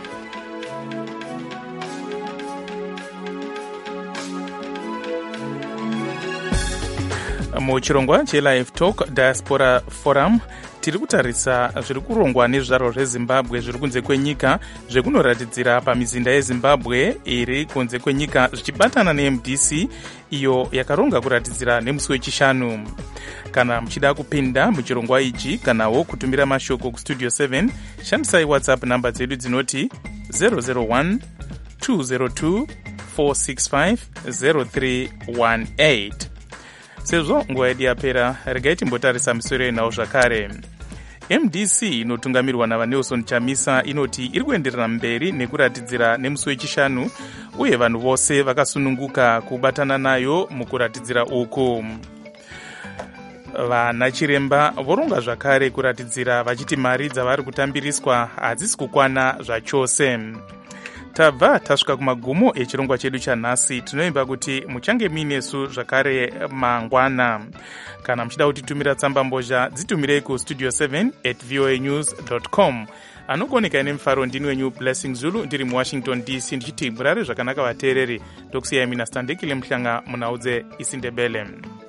E: muchirongwa cheLive Talk Diaspora Forum tiri kutarisa zviri kurongwa nezvizvarwa zveZimbabwe zviri kunze kwenyika zvekunoratidzira pamizinda yeZimbabwe iri kunze kwenyika zvichibatana neM D C iyo yakaronga kuratidzira nemusi wechishanu. Kana muchida kupinda muchirongwa ichi kanawo kutumira mashoko kustudio seven, shandisai WhatsApp namba dzedu dzinoti zero zero one two zero two four six five zero three one eight. Sezvo nguva yedu yapera, regai timbotarisa misoro yenawo zvakare. M D C inotungamirwa naVanelson Chamisa inoti iri kuenderera mberi nekuratidzira nemusi wechishanu, uye vanhu vose vakasununguka kubatana nayo mukuratidzira uku. vana chiremba voronga zvakare kuratidzira vachiti mari dzavari kutambiriswa hadzisi kukwana zvachose. Tabva tasvika kumagumo echirongwa chedu chanhasi. Tinoimba kuti muchange minesu zvakare mangwana. Kana muchida kutitumira tsamba mbozha dzitumirei ku studio seven at voa news dot com. Anogoneka nemufaro ndini wenyu Blessing Zulu ndiri muwashington D C ndichiti murare zvakanaka vateereri. Ndokusiyai mina Standekile Mhlanga munaudze isindebele.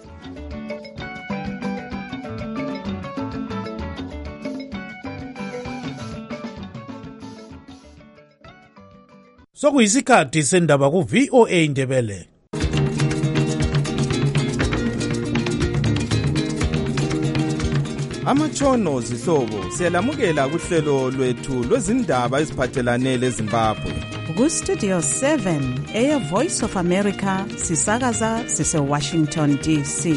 S: Sokuyisikhathi sendaba ku V O A Ndebele.
T: Amatshono zihlobo siyalamukela kuhlelo lwethu lwezindaba eziphathelane leZimbabwe.
U: Ku Studio seven eya Voice of America sisakaza sise Washington D C.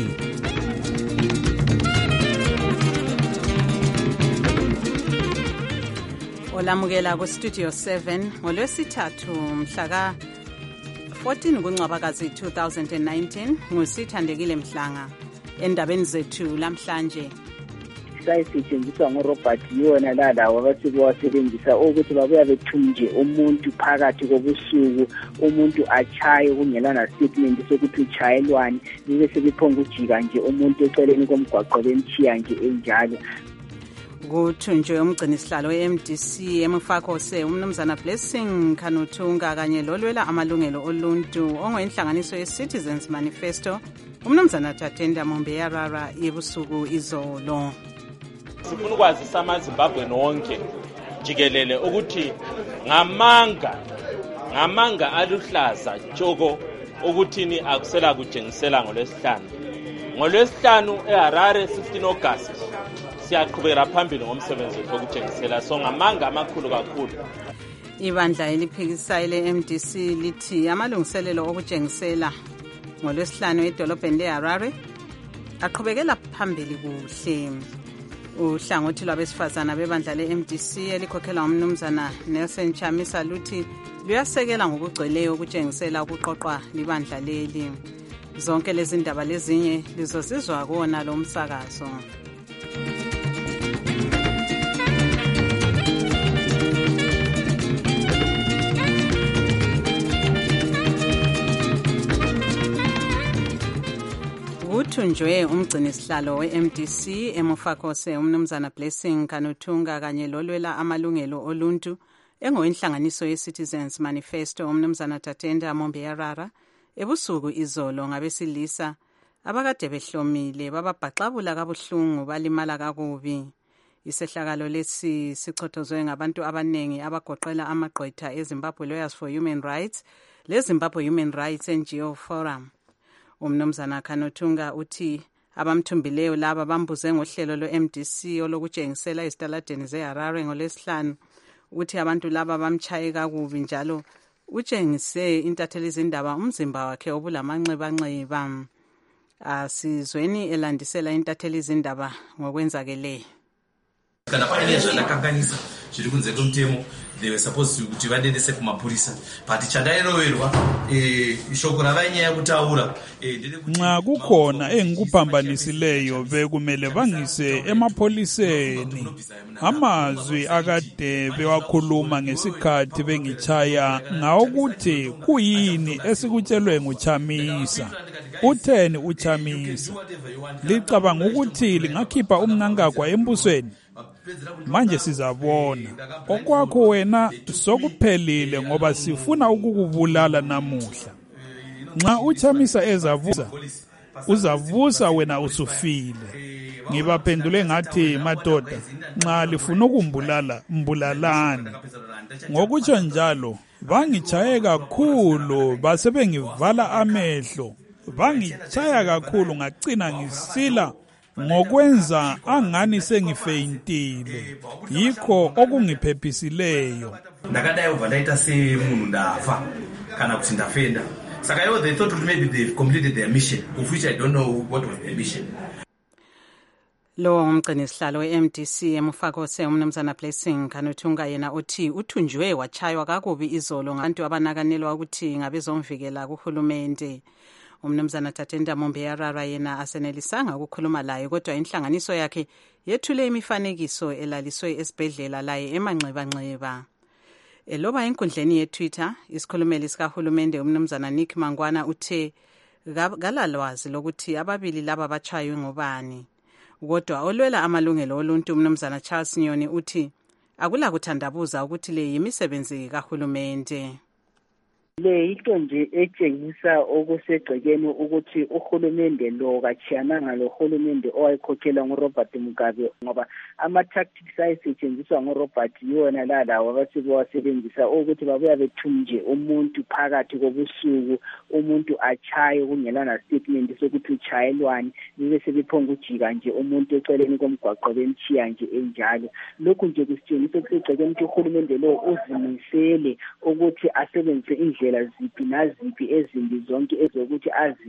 U: Olamukela ku Studio seven ngolwesithathu mhlaka fourteen kuNcwabakazi two thousand nineteen ngusithandekile Mhlanga. Endabeni zethu lamhlanje
V: sayisetshenziswa ngoRobert yona lalawo abathi bewasebenzisa ukuthi babuya bethunje umuntu phakathi kobusuku, umuntu achaye kungelana statement sokuthi uchayelwani, bese bephonga ujika nje umuntu eceleni komgwaqo bemthiya nje enjalo.
U: Kuthunjwe umgcinisihlalo we-M D C emufakose umnumzana Blessing Kanothunga kanye lolwela amalungelo oluntu ongoyinhlanganiso ye-Citizens Manifesto umnumzana Tatenda Mombeyarara yebusuku izolo.
W: Sifuna ukwazisa amaZimbabwe nonke jikelele ukuthi ngamanga ngamanga aluhlaza tshoko ukuthini akusela kujengisela ngolwesihlanu ngolwesihlanu eHarare fifteen August siyaqhubeka phambili ngomsebenzi wokujengisela so ngamanga amakhulu kakhulu.
U: Ibandla eliphikisayo le-M D C lithi amalungiselelo okujengisela ngolwesihlanu edolobheni leHarare aqhubekela phambili kuhle. Uhlangothi lwabesifazana bebandla le-M D C elikhokhelwa umnumzana Nelson Chamisa luthi luyasekela ngokugcweleyo ukujengisela ukuqoqwa libandla leli. Zonke lezi ndaba lezinye lizosizwa kuwona lo msakazo. Kuthunjwe umgcinisihlalo we-M D C emufakose umnumzana Blessing Kanothunga kanye lolwela amalungelo oluntu engoyinhlanganiso ye-Citizens Manifesto umnumzana Tatenda Mombeyarara ebusuku izolo ngabesilisa abakade behlomile bababhaxabula kabuhlungu balimala kakubi. Isehlakalo lesi sichothozwe ngabantu abanengi abagoqela amagqwetha eZimbabwe Lawyers for Human Rights leZimbabwe Human Rights N G O Forum. Umnumzana Kanothunga uthi abamthumbileyo laba bambuze ngohlelo lwe-M D C olokujengisela ezitaladeni zeHarare ngolwesihlanu. Uthi abantu laba bamchaye kakubi njalo utshengise intatheli izindaba umzimba wakhe obulamanxebanxeba. Asizweni elandisela intatheli izindaba ngokwenzakeleyo.
X: Kana painezvo ndakanganisa zviri kunze kwemutemo they were supposed kuti vadedese kumapurisa but chandairoverwa eh ishoko ravanyaya kutaura
Y: nxa kukhona engikuphambanisileyo bekumele bangise emapholiseni. Amazwi akade bewakhuluma ngesikhathi bengichaya ngawokuthi kuyini esikutshelwe nguChamisa. Utheni uChamisa? Licabanga ukuthi lingakhipha umnangagwa embusweni? Manje sizabona. Okwakho wena sokuphelile ngoba sifuna ukukubulala namuhla. Nxa uChamisa ezavusa uzavusa wena usufile. Ngibaphendule ngathi madoda nxa lifuna ukumbulala mbulalani. Ngokutsho njalo bangichaye kakhulu base bengivala amehlo. Bangichaya kakhulu ngacina ngisila ngokwenza angani sengifeyintile. Yikho okungiphephisileyo.
X: Ndakadai ubva ndaita semunhu ndafa kana kuti ndafenda. Saka ivo they thought maybe they've completed their mission, of which I don't know what was their mission.
U: Lo umgcinisihlalo we-M D C emufakose umnumzana Blessing Kanothunga yena uthi uthunjwe wachaywa kakubi izolo ngabantu abanakanelwa ukuthi ngabezomvikela kuhulumende. umnumzana Tatenda Mombeyarara yena asenelisanga ukukhuluma laye, kodwa inhlanganiso yakhe yethule imifanekiso elaliswe esibhedlela laye emanxebanxeba. Eloba enkundleni ye-Twitter, isikhulumeli sikahulumende umnumzana Nick Mangwana uthe kalalwazi lokuthi ababili laba bachaywe ngobani. Kodwa olwela amalungelo oluntu umnumzana Charles Nyoni uthi akula kuthandabuza ukuthi le yimisebenzi kahulumende.
V: Le into nje etshengisa okusegcekeni ukuthi uhulumende lo kachiyananga lo hulumende owayekhokhela nguRobert Mugabe, ngoba ama-tactics ayisetshenziswa nguRobert yona lalawo abathi bawasebenzisa ukuthi babuya bethunje umuntu phakathi kobusuku, umuntu achaye kungelana statement sokuthi uchayelwani, bebe sebephonga ujika nje umuntu eceleni komgwaqo bemchiya nje enjalo. Lokhu nje kusitshengisa okusegcekeni ukuthi uhulumende lo uzimisele ukuthi asebenzise indlela ziphi naziphi ezimbi zonke ezokuthi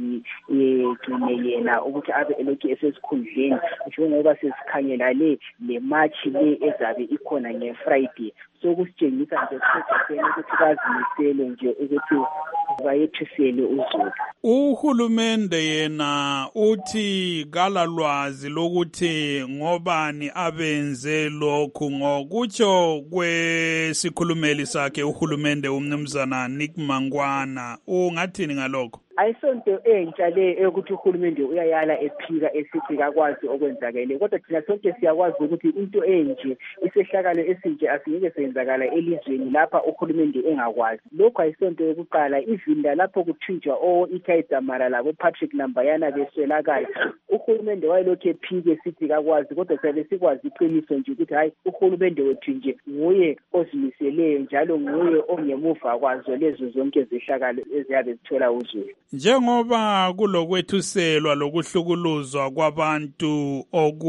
V: azigcine yena ukuthi abe elokhu esesikhundleni, njengoba sesikhangela le le march le ezabe ikhona ngeFriday. So kusitshengisa nje kusegcekeni ukuthi bazimisele nje ukuthi bayethisele uzulu.
Y: Uhulumende yena uthi kalalwazi lokuthi ngobani abenze lokhu, ngokutsho kwesikhulumeli sakhe uhulumende umnumzana Nick Mangwana. Ungathini ngalokho?
V: Ayisonto entsha le ukuthi uhulumende uyayala ephika esithi kakwazi okwenzakele, kodwa thina sonke siyakwazi ukuthi into enje isehlakalo esinje asingeke senzakala elizweni lapha uhulumende engakwazi. Lokho ayisonto yokuqala, ivinda lapho kuthunjwa o Ithayidamara labo Patrick Lambayana beswelakala, uhulumende wayelokhu ephike esithi kakwazi, kodwa siyabe sikwazi iqiniso nje ukuthi hayi uhulumende wethu nje nguye ozimiseleyo njalo nguye ongemuva kwazo lezo zonke zehlakalo eziyabe zithola uzulu.
Y: Njengoba kulokwethuselwa lokuhlukuluzwa kwabantu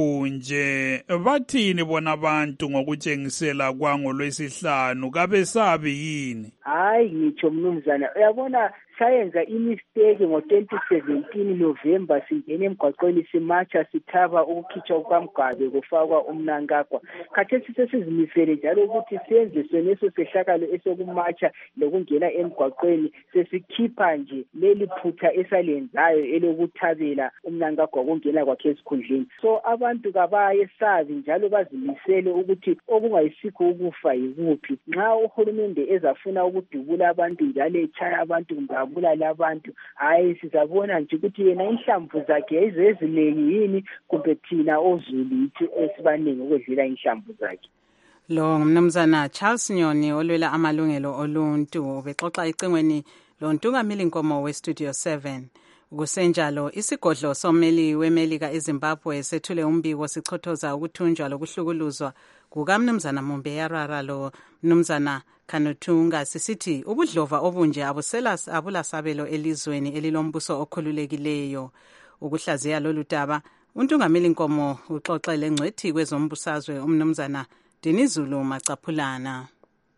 Y: okunje, bathini bona abantu ngokutshengisela kwangolwesihlanu? Kabesabi yini?
V: Hayi ngitsho mnumzana, uyabona sayenza imistake ngo twenty seventeen November, singene emgwaqweni simacha sithaba ukukhitshwa kwaMgabe kufakwa umnankagwa. Khathesi sesizimisele njalo ukuthi senze soneso sehlakalo esokumacha lokungena emgwaqweni, sesikhipha nje leli phutha esalenzayo elokuthabela umnankagwa kungena kwakhe esikhundleni. So abantu kabayesabi njalo bazimisele ukuthi okungayisikho ukufa yikuphi. Nxa uhulumende ezafuna ukudubula abantu njalo echaya abantu kumbe abulala abantu, hayi sizabona nje ukuthi yena inhlamvu zakhe ezizinengi yini kumbe thina ozulu ithi esibaningi ukwedlula inhlamvu zakhe.
U: Lo ngumnumzana Charles Nyoni olwela amalungelo oluntu bexoxa ecingweni lo Ntungamili Nkomo we-Studio seven. Kusenjalo isigodlo sommeli weMelika eZimbabwe sethule umbiko sichothoza ukuthunjwa lokuhlukuluzwa kukamnumzana Mombeyarara lo mnumzana Kanotunga, sisithi ubudlova obunje abusela abulasabelo elizweni elilombuso okhululekileyo. Ukuhlaziya lolu daba uNtungamili Nkomo uxoxele ngcwethi kwezombusazwe umnumzana Dinizulu Macaphulana.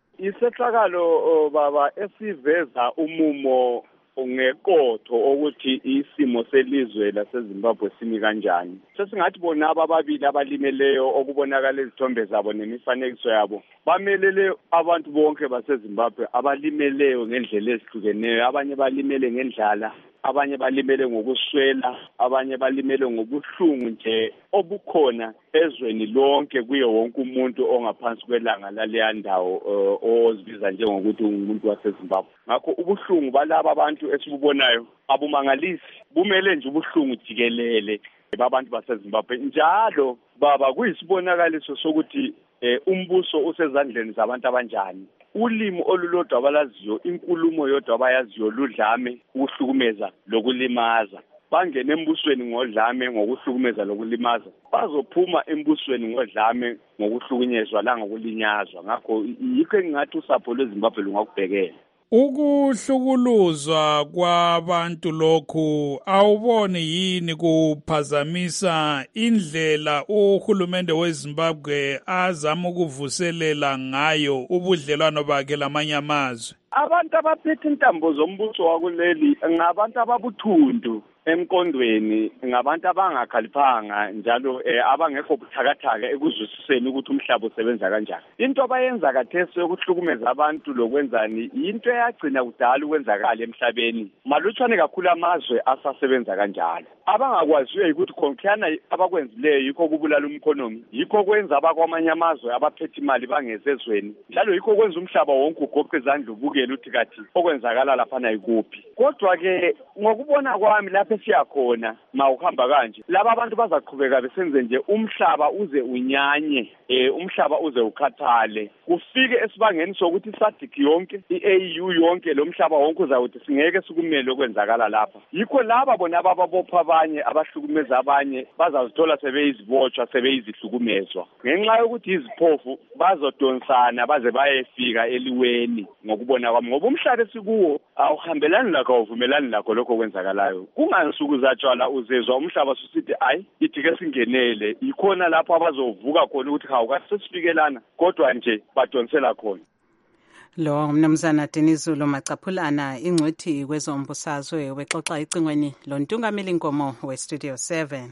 C: Isehlakalo baba esiveza umumo ngekotho ukuthi isimo selizwe laseZimbabwe simi kanjani. Sesingathi bona ababili abalimeleyo okubonakala izithombe zabo nemifanekiso yabo bamelele abantu bonke baseZimbabwe abalimeleyo ngendlela ezihlukeneyo. Abanye balimele ngendlala, abanye balimele ngokuswela, abanye balimele ngobuhlungu nje obukhona ezweni lonke kuyo wonke umuntu ongaphansi kwelanga laleya ndawo ozibiza njengokuthi umuntu waseZimbabwe. Ngakho ubuhlungu balabo abantu esibubonayo abumangalisi, bumele nje ubuhlungu jikelele babantu baseZimbabwe. Njalo baba kuyisibonakaliso sokuthi umbuso usezandleni zabantu abanjani. Ulimi olulodwa abalaziyo, inkulumo yodwa abayaziyo ludlame, ukuhlukumeza lokulimaza. Bangene embusweni ngodlame ngokuhlukumeza lokulimaza, bazophuma embusweni ngodlame ngokuhlukunyezwa la ngokulinyazwa. Ngakho yikho engathi usapho lweZimbabwe lungakubhekela.
Y: Ukuhlukuluzwa kwabantu lokhu awuboni yini kuphazamisa indlela uhulumende weZimbabwe azama ukuvuselela ngayo ubudlelwano bakhe lamanye amazwe?
C: Abantu abaphethe intambo zombuso wakuleli ngabantu ababuthundu, emkondweni ngabantu abangakhaliphanga njalo eh, abangekho buthakathaka ekuzwisiseni ukuthi umhlaba usebenza kanjani. Into abayenza kathesi yokuhlukumeza abantu lokwenzani into eyagcina kudala ukwenzakala emhlabeni. Malutshwane kakhulu amazwe asasebenza kanjalo. Abangakwaziyo ukuthi khonkhana abakwenzileyo yikho kubulala umkhonomi, yikho kwenza abakwamanye amazwe abaphethe imali bangezezweni. Njalo yikho kwenza umhlaba wonke ugoqe izandla ubukele uthi kathi okwenzakala lapha na ikuphi. Kodwa ke ngokubona kwami lapha siyakhona mawuhamba kanje laba abantu bazaqhubeka besenze nje umhlaba uze unyanye eh umhlaba uze ukhathale kufike esibangeni sokuthi SADC yonke i-A U yonke lo mhlaba wonke uzawuthi singeke sikumele okwenzakala lapha. Yikho laba bona ababopha abanye abahlukumeza abanye bazazithola sebeyizibotshwa sebeyizihlukumezwa ngenxa yokuthi iziphofu bazodonsana baze bayefika eliweni ngokubona kwami ngoba umhlaba esikuwo awuhambelani lakho awuvumelani lakho lokho kwenzakalayo. Kungansuku zatshwala uzezwa umhlaba susithi ayi ithi ke singenele ikhona lapho abazovuka khona ukuthi hawu kasesifikelana kodwa nje badonsela khona.
U: Lo umnumzana Denizulu Macaphulana ingcwethi kwezombusazwe wexoxa icingweni lo Ntungameli Nkomo we Studio seven.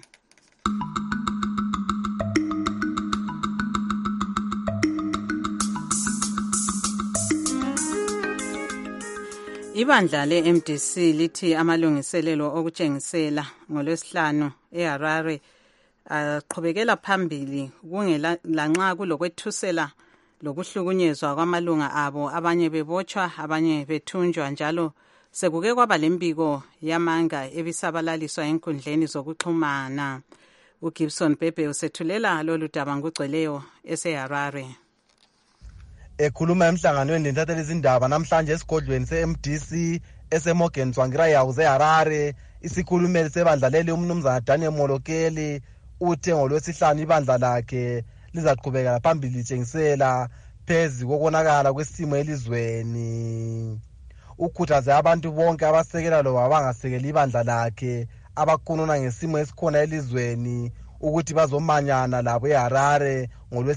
U: Ibandla le-M D C lithi amalungiselelo okutshengisela ngolwesihlanu eHarare aqhubekela phambili kungela lanxa kulokwethusela lokuhlukunyezwa kwamalunga abo abanye bebotshwa abanye bethunjwa njalo sekuke kwaba lembiko yamanga ebisabalaliswa enkundleni zokuxhumana. uGibson Bebe usethulela lolu daba ngugcweleyo eseHarare.
F: Ekhuluma emhlanganweni ntathelisa izindaba namhlanje esigodlweni se-M D C eseMorgan Tsvangirai House eHarare, isikhulumeli sebandla leli umnumzana Daniel Molokeli uthe ngolwesihlanu ibandla lakhe lizaqhubeka phambili litshengisela phezu kokonakala kwesimo elizweni. Ukhuthaze abantu bonke abasekela lo abangasekeli ibandla lakhe abakhuluma ngesimo esikhona elizweni ukuthi bazomanyana labo eHarare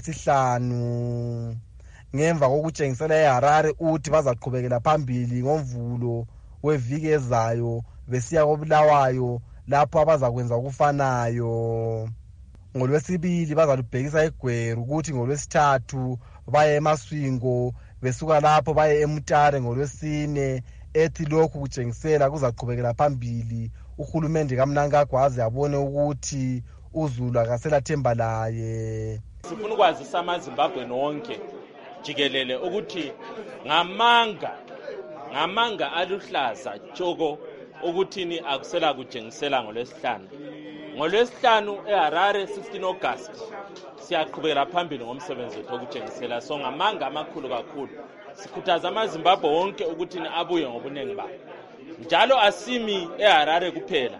F: ngolwesihlanu. Ngemva kokutshengisela eHarare uthi bazaqhubekela phambili ngomvulo weviki ezayo besiya koBulawayo lapho abazakwenza ukufanayo. Ngolwesibili bazalubhekisa eGweru ukuthi ngolwesithathu baye eMaswingo besuka lapho baye eMutare ngolwesine. Ethi lokhu kutshengisela kuzaqhubekela phambili uhulumende kaMnangagwa abone ukuthi uZulu akasela themba laye.
W: Sifuna ukwazisa amaZimbabwe nonke jikelele ukuthi ngamanga ngamanga aluhlaza tshoko ukuthini akusela kujengisela ngolwesihlanu ngolwesihlanu eHarare sixteen August siyaqhubeka phambili ngomsebenzi wethu okujengisela so ngamanga amakhulu kakhulu sikhuthaza amaZimbabwe wonke ukuthini abuye ngobunengi babo njalo asimi eHarare kuphela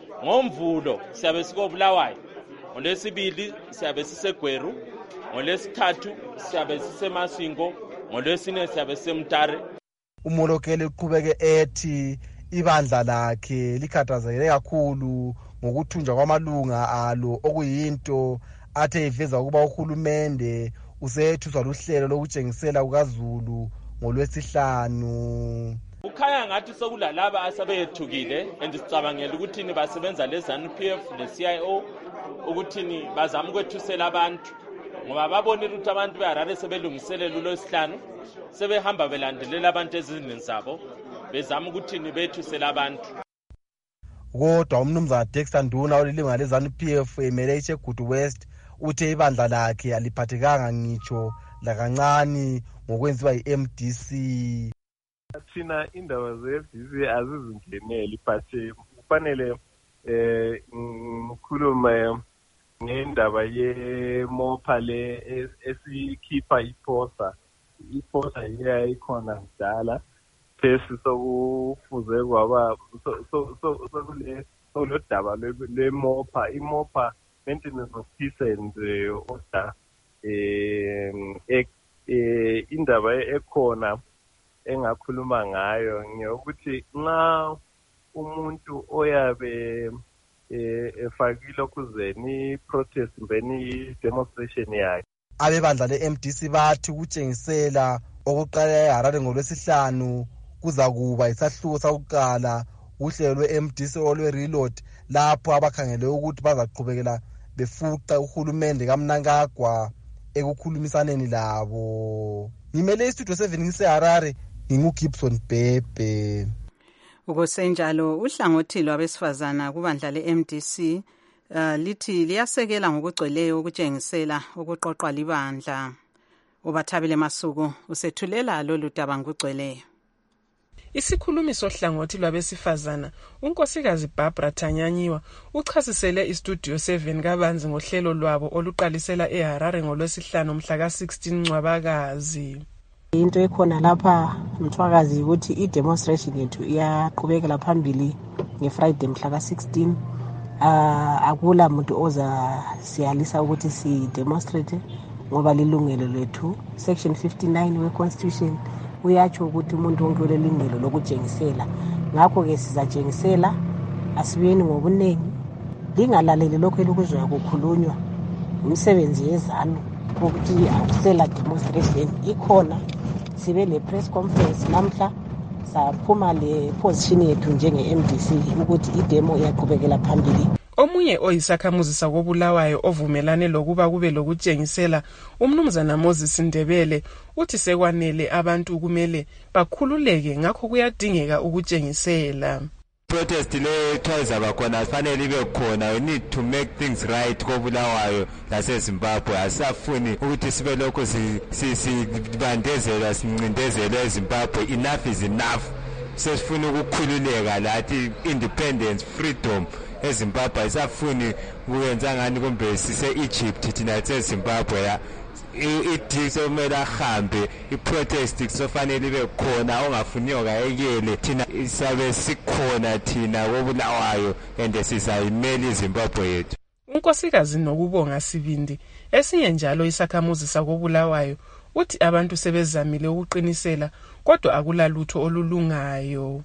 W: ngomvulo siyabe sikoBulawayo ngolwesibili siyabe siseGweru ngolwesithathu siyabe siseMaswingo ngolwesine siyabe siseMutare.
F: Umolokeli uqhubeke ethi ibandla lakhe likhathazekile kakhulu ngokuthunjwa kwamalunga alo okuyinto athe iveza ukuba uhulumende usethuswa luhlelo lokutshengisela kukaZulu ngolwesihlanu.
W: Ukhaya ngathi sokulalaba asebethukile andisicabangela ukuthini basebenza leZANU P F le-C I O ukuthini bazama ukwethusela abantu ngoba babonile ukuthi abantu beHarare sebelungiselela uLwesihlanu sebehamba belandelela abantu ezindlini zabo bezama ukuthini bethusela abantu.
F: Kodwa umnumzana Dexter Nduna olilunga leZANU P F emele iShegudu West uthe ibandla lakhe aliphathekanga ngitsho lakancane ngokwenziwa yi-M D C.
G: Thina indaba ze-F D C azizingeneli but kufanele eh ngikhulume ngendaba ye-MOPA le esikhipha iposa iposa iyayikhona kudala phesi sokufuze kwaba sokule solodaba le-MOPA i-MOPA Maintenance of Peace and Order eh indaba ekhona engakhuluma ngayo ngiyokuthi nxa umuntu oyabe efakile okuzeni protest mbeni demonstration yakhe.
F: Abebandla le-M D C bathi ukutshengisela okuqala eHarare ngolwesihlanu kuza kuba isahluko sakuqala uhlelo lwe-M D C olwe-reload lapho abakhangele ukuthi bazaqhubekela befuqa uhulumende kaMnangagwa ekukhulumisaneni labo. Ngimele istudio seven ngiseHarare, ngingugibson Bhebhe.
U: Ukusenjalo uhlangothi lwabesifazana kubandla le-M D C uh, lithi liyasekela ngokugcweleyo ukutshengisela ukuqoqwa libandla. Ubathabile Masuku usethulela lolu daba ngokugcweleyo.
H: Isikhulumi sohlangothi lwabesifazana unkosikazi Barbara Tanyanyiwa uchasisele istudio seven kabanzi ngohlelo lwabo oluqalisela eHarare ngolwesihlanu mhla ka sixteen Ncwabakazi.
I: Into ekhona lapha Mthwakazi ukuthi i-demonstration yethu iyaqhubekela phambili ngeFriday mhla ka sixteen. Uh, akula muntu oza siyalisa ukuthi si demonstrate ngoba lilungelo lethu. Section fifty-nine we-Constitution uyatsho ukuthi umuntu wonke ulelungelo lokutshengisela. Ngakho ke sizatshengisela, asibuyeni ngobuningi, lingalaleli lokho elikuzwayo kukhulunywa umsebenzi yezanu ukuthi akusela demonstration ikhona. Sibe le press conference namhla saphuma le position yethu njenge-M D C ukuthi idemo iyaqhubekela phambili.
H: Omunye oyisakhamuzi sakobulawayo ovumelane lokuba kube lokutshengisela umnumzana Moses Ndebele uthi sekwanele abantu kumele bakhululeke ngakho kuyadingeka ukutshengisela.
J: Protest le twice abakhona fanele ibe khona. We need to make things right kobulawayo laseZimbabwe. Asafuni ukuthi sibe lokho sibandezela sincindezela eZimbabwe. Enough is enough. Sesifuna ukukhululeka lathi independence, freedom. eZimbabwe isafuni kuyenza ngani kumbe sise Egypt thina seZimbabwe ya ithi somela hambe iprotest kusofanele ibe khona ongafuniyo kayekele thina isabe sikhona thina kobulawayo and sizayimela iZimbabwe yethu.
H: Unkosikazi Nokubonga Sibindi esinye njalo isakhamuzi sakobulawayo uthi abantu sebezamile ukuqinisela kodwa akulalutho olulungayo.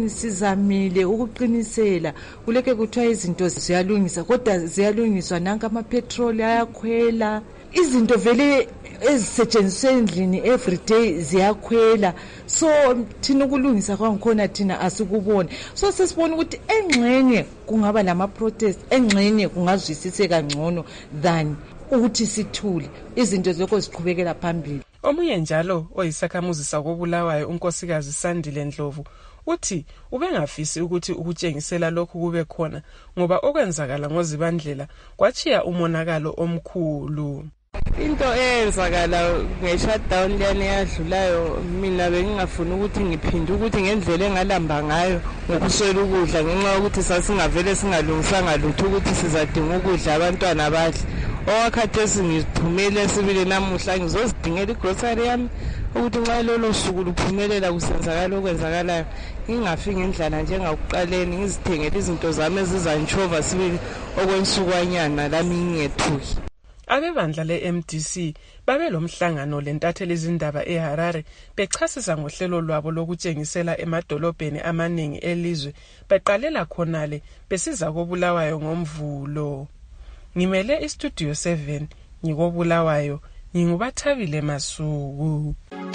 K: Sizamile ukuqinisela kuleke kuthiwa izinto ziyalungisa kodwa ziyalungiswa nanka amapetrol ayakhwela, izinto vele ezisetshenziswa endlini everyday ziyakhwela. So thina ukulungisa kwangikhona thina asikuboni. So sesibona ukuthi engxenye kungaba lama protest, engxenye kungazwisiseka ngcono than ukuthi sithule izinto lokho ziqhubekela phambili.
H: Omunye njalo oyisakhamuzi sakobulawayo unkosikazi Sandile Ndlovu uthi ubengafisi ukuthi ukutshengisela lokhu kube khona ngoba okwenzakala ngozibandlela kwachiya umonakalo omkhulu.
K: Into eyenzakala nge-shutdown liyane yadlulayo mina bengingafuni ukuthi ngiphinde ukuthi ngendlela engalamba ngayo ngokuswela ukudla ngenxa yokuthi sasingavele singalungisanga lutho ukuthi sizadinga ukudla abantwana badle. Owakhathesi ngiphumele sibile namuhla ngizozidingela igrocery yami ukuthi nxa lolo suku luphumelela kusenzakala okwenzakalayo ngingafiki ngendlala njengakuqaleni ngizithengele izinto zami ezizantshova sibili okwensukwanyana lami ngingethuki.
H: Abebandla le-M D C babe lomhlangano lentatheli izindaba eHarare bechasisa ngohlelo lwabo lokutshengisela emadolobheni amaningi elizwe beqalela khonale besiza kobulawayo ngomvulo. Ngimele istudio seven ngikobulawayo ngingubathabile Masuku.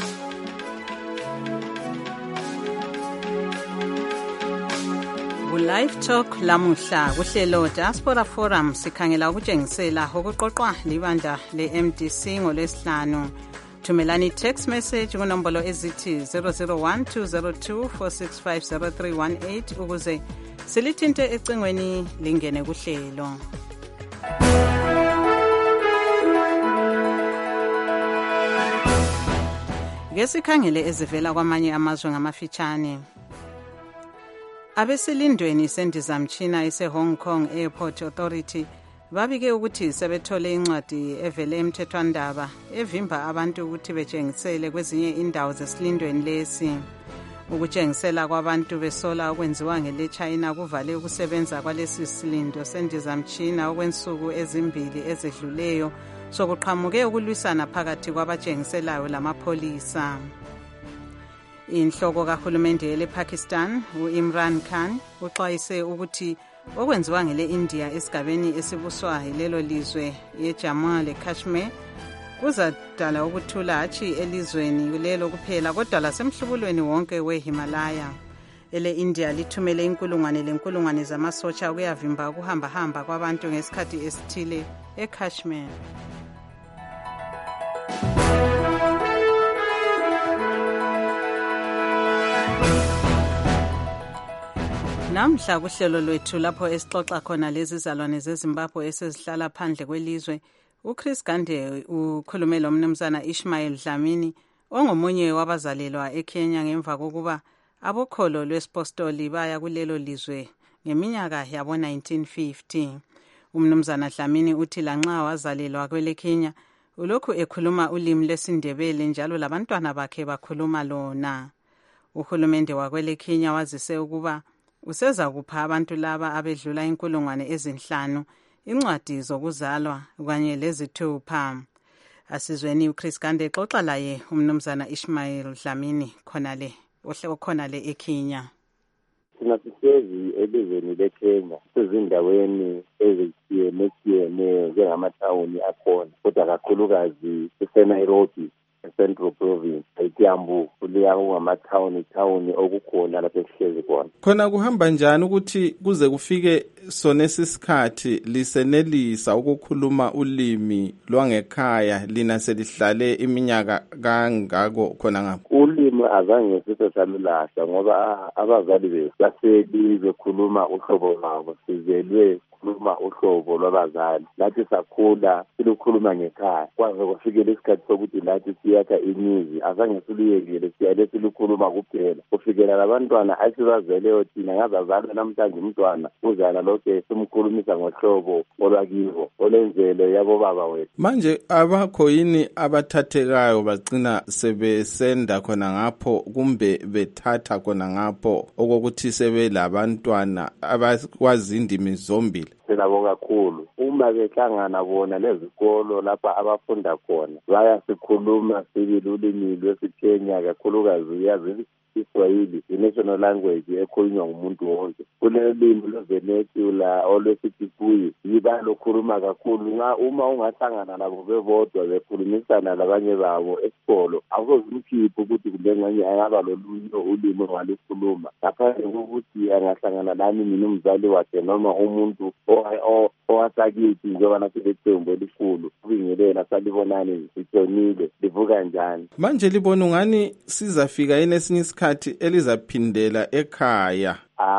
U: Live Talk lamuhla kuhlelo Diaspora Forum sikhangela ukutshengisela okuqoqwa libandla le-M D C ngolwesihlanu. Thumelani text message kunombolo ezithi zero zero one two zero two four six five zero three one eight ukuze silithinte ecingweni lingene kuhlelo. Ngesikhangele ezivela kwamanye amazwe ngamafitshane. Abesilindweni sendizamtshina ese-Hong Kong Airport Authority babike ukuthi sebethole incwadi evele emthethwandaba evimba abantu ukuthi betshengisele kwezinye indawo zesilindweni lesi. Ukutshengisela kwabantu besola okwenziwa ngele China kuvale ukusebenza kwalesi silindo sendizamtshina okwensuku ezimbili ezedluleyo sokuqhamuke ukulwisana phakathi kwabatshengiselayo lamapholisa. Inhloko kahulumende lePakistan uImran Khan uxwayise ukuthi okwenziwa ngele India esigabeni esibuswa yilelo lizwe yeJammu leKashmir kuzadala ukuthula hathi elizweni kulelo kuphela kodwa lasemhlubulweni wonke weHimalaya. ele-India lithumele inkulungwane lenkulungwane zamasotsha ukuyavimba ukuhambahamba kwabantu ngesikhathi esithile eKashmir. Namhla kuhlelo lwethu lapho esixoxa khona lezi zalwane zeZimbabwe esezihlala phandle kwelizwe, uChris Gande ukhulume lo mnumzana Ishmael Dlamini ongomunye wabazalelwa eKenya ngemva kokuba abokholo lwesipostoli baya kulelo lizwe ngeminyaka yabo nineteen fifty. Umnumzana Dlamini uthi lanxa wazalelwa kwele Kenya ulokhu ekhuluma ulimi lwesiNdebele njalo labantwana bakhe bakhuluma lona. Uhulumende wakwele Kenya wazise ukuba useza kupha abantu laba abedlula inkulungwane ezinhlanu incwadi zokuzalwa kanye lezithupha. Asizweni uChris Gande xoxa laye umnumzana Ishmael Dlamini khonale okhonale eKenya.
D: Thina sihlezi elizweni leKenya sezindaweni ezitshiyeneyo njengamathawuni akhona, kodwa kakhulukazi eNairobi Central Province eKiambu kuliya kungamathawuni thawuni okukhona lapho esihlezi khona.
T: Khona kuhamba njani ukuthi kuze kufike sonesi sikhathi lisenelisa ukukhuluma ulimi lwangekhaya lina selihlale iminyaka kangako khona ngapho?
D: Ulimi azange sisesalulahla ngoba abazali bethu baseli bekhuluma uhlobo lwabo, sizelwe khuluma uhlobo lwabazali. Lathi sakhula silukhuluma ngekhaya kwaze kufikele isikhathi sokuthi lathi siyakha imizi azange siluyekile siyale silukhuluma kuphela. Kufikela labantwana asibazeleyo thina ngabazali namhlanje umntwana uzala lokho simkhulumisa ngohlobo olwakibo olenzelo yabo baba wethu.
T: Manje abakho yini abathathekayo bagcina sebesenda khona ngapho kumbe bethatha khona ngapho okokuthi sebelabantwana abakwazi indimi zombili?
D: Sinabo kakhulu uma behlangana bona lezikolo lapha abafunda khona bayasikhuluma sibili ulimi lwesiKenya kakhulukazi uyazi Iswahili i-national language ekhulunywa ngumuntu wonke. Kulelimi lweVenezela olwesitipuyi yibalokhuluma kakhulu nxa uma ungahlangana nabo bebodwa bekhulumisana labanye babo esikolo awuzimkhiphi ukuthi kumbe nganye angaba lolunye ulimi ongalikhuluma ngaphandle kokuthi angahlangana nami mina umzali wakhe noma umuntu owasakithi njengoba nasebethembu elikhulu kubingelela salibonani sitshonile livuka njani.
T: Manje libona ungani sizafika yini esinye isikhathi elizaphindela ekhaya?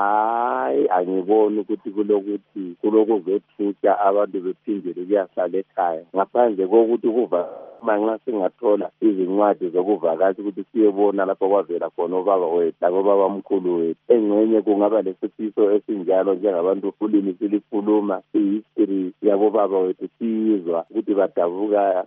D: Hayi, angiboni ukuthi kulokuthi kulokuzethutha abantu bephindele kuyahlala ekhaya ngaphandle kokuthi kuva manxa singathola izincwadi zokuvakasha ukuthi siyebona lapho kwavela khona ubaba wethu labo baba mkhulu wethu. Engcenye kungaba lesifiso esinjalo njengabantu ulimi silikhuluma i-history yabo baba wethu siyizwa ukuthi badabuka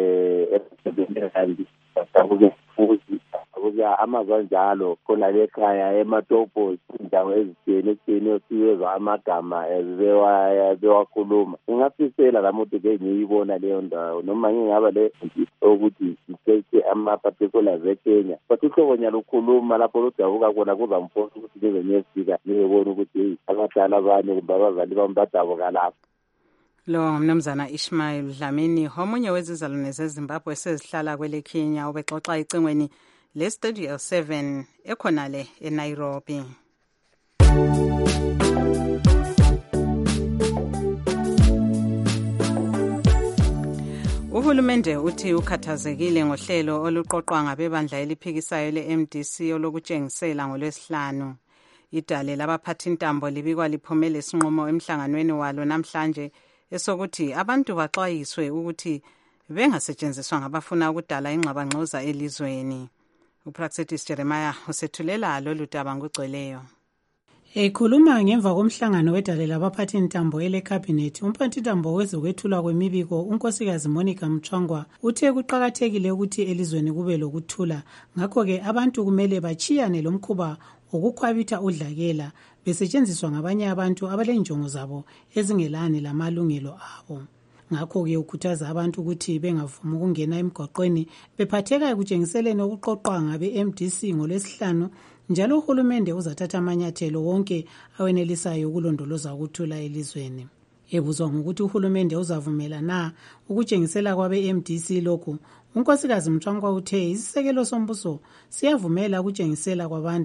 D: eh eSebenzani badabuka futhi ukuya amazwe njalo khona lekhaya ematopo indawo ezitshiyeneyo siyezwa amagama ezewa bewakhuluma. Ngingafisela lamuntu ke ngiyibona leyo ndawo noma ngingaba le ukuthi sithethe ama-particulars eKenya bathi uhlobo nyalo ukhuluma lapho lodabuka khona kuzamfosa ukuthi ngezenyesika ngiyebona ukuthi hey abadala bani kumbe abazali bami badabuka lapho.
U: Lo mnumzana Ishmael Dlamini omunye wezizalwane zeZimbabwe esezihlala kwele Kenya ubexoxa icingweni le-Studio seven ekhonale eNairobi. Uhulumende uthi ukhathazekile ngohlelo oluqoqwa ngabebandla eliphikisayo le-M D C olokutshengisela ngolwesihlanu. Idale labaphathintambo libikwa liphumele isinqumo emhlanganweni walo namhlanje esokuthi abantu baxwayiswe ukuthi bengasetshenziswa ngabafuna ukudala ingxabangxoza elizweni. uPraxedis Jeremiah usethulela lolu daba ngugcweleyo.
L: Ekhuluma ngemva komhlangano wedale labaphathintambo ele-Cabinet, umphathintambo wezokwethulwa kwemibiko unkosikazi Monica Mchwangwa uthe kuqakathekile ukuthi elizweni kube lokuthula, ngakho-ke abantu kumele bachiyane lomkhuba wokukhwabitha udlakela besetshenziswa ngabanye abantu abalenjongo zabo ezingelani lamalungelo abo. Ngakho-ke ukhuthaza abantu ukuthi bengavumi ukungena emgwaqweni bephatheka ekutshengiseleni okuqoqwa ngabe-M D C ngolwesihlanu, njalo uhulumende uzathatha amanyathelo wonke awenelisayo ukulondoloza ukuthula elizweni. Ebuzwa ngokuthi uhulumende uzavumela na ukutshengisela kwabe-M D C lokhu, unkosikazi Mchwangwa uthe isisekelo sombuso siyavumela ukutshengisela kwabantu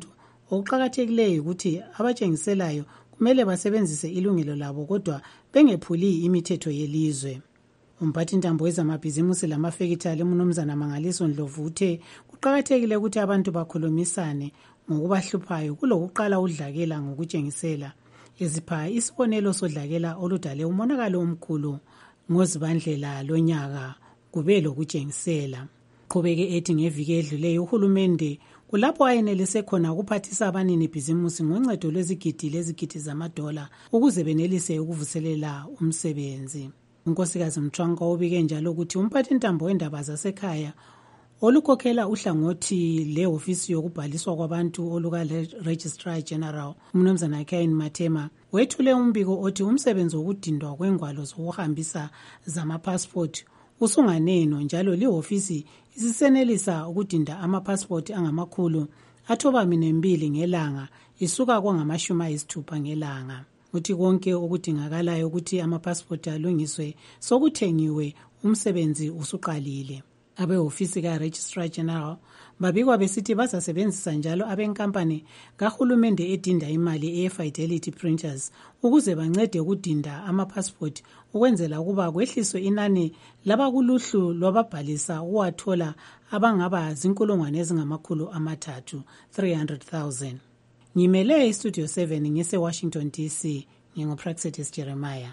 L: okuqakathekileyo ukuthi abatshengiselayo kumele basebenzise ilungelo labo kodwa bengephuli imithetho yelizwe. Umphathintambo wezamabhizimusi lamafekithali uMnumzana Mangaliso Ndlovu uthe kuqakathekile ukuthi abantu bakhulumisane ngokubahluphayo kulokuqala udlakela ngokutshengisela, ezipha isibonelo sodlakela oludale umonakalo omkhulu ngozibandlela lonyaka kube lokutshengisela. Qhubeke ethi ngeviki edluleyo uhulumende kulapho ayenelise khona ukuphathisa abanini bhizimusi ngoncedo lwezigidi lezigidi zamadola ukuze benelise ukuvuselela umsebenzi. Unkosikazi Mchwangwa ubike njalo ukuthi umphathintambo wendaba zasekhaya olukhokhela uhlangothi le-ofisi yokubhaliswa kwabantu oluka-Registrar General uMnumzana Cain Matema wethule umbiko othi umsebenzi wokudindwa kwengwalo zokuhambisa zamapassport usunganeno njalo li-ofisi isisenelisa ukudinda amapassport angamakhulu athoba minembili ngelanga isuka kwangamashumi ayisithupha ngelanga. Uthi konke okudingakalayo ukuthi amapassport alungiswe sokuthengiwe, umsebenzi usuqalile. Abe-ofisi ka-Registrar General babikwa besithi bazasebenzisa njalo abenkampani kahulumende edinda imali eye-Fidelity Printers ukuze bancede ukudinda amapassport ukwenzela ukuba kwehliswe inani labakuluhlu lwababhalisa uwathola abangaba zinkulungwane ezingamakhulu amathathu three hundred thousand. Ngimele iStudio seven ngise-Washington D C, nginguPraxedis Jeremiah.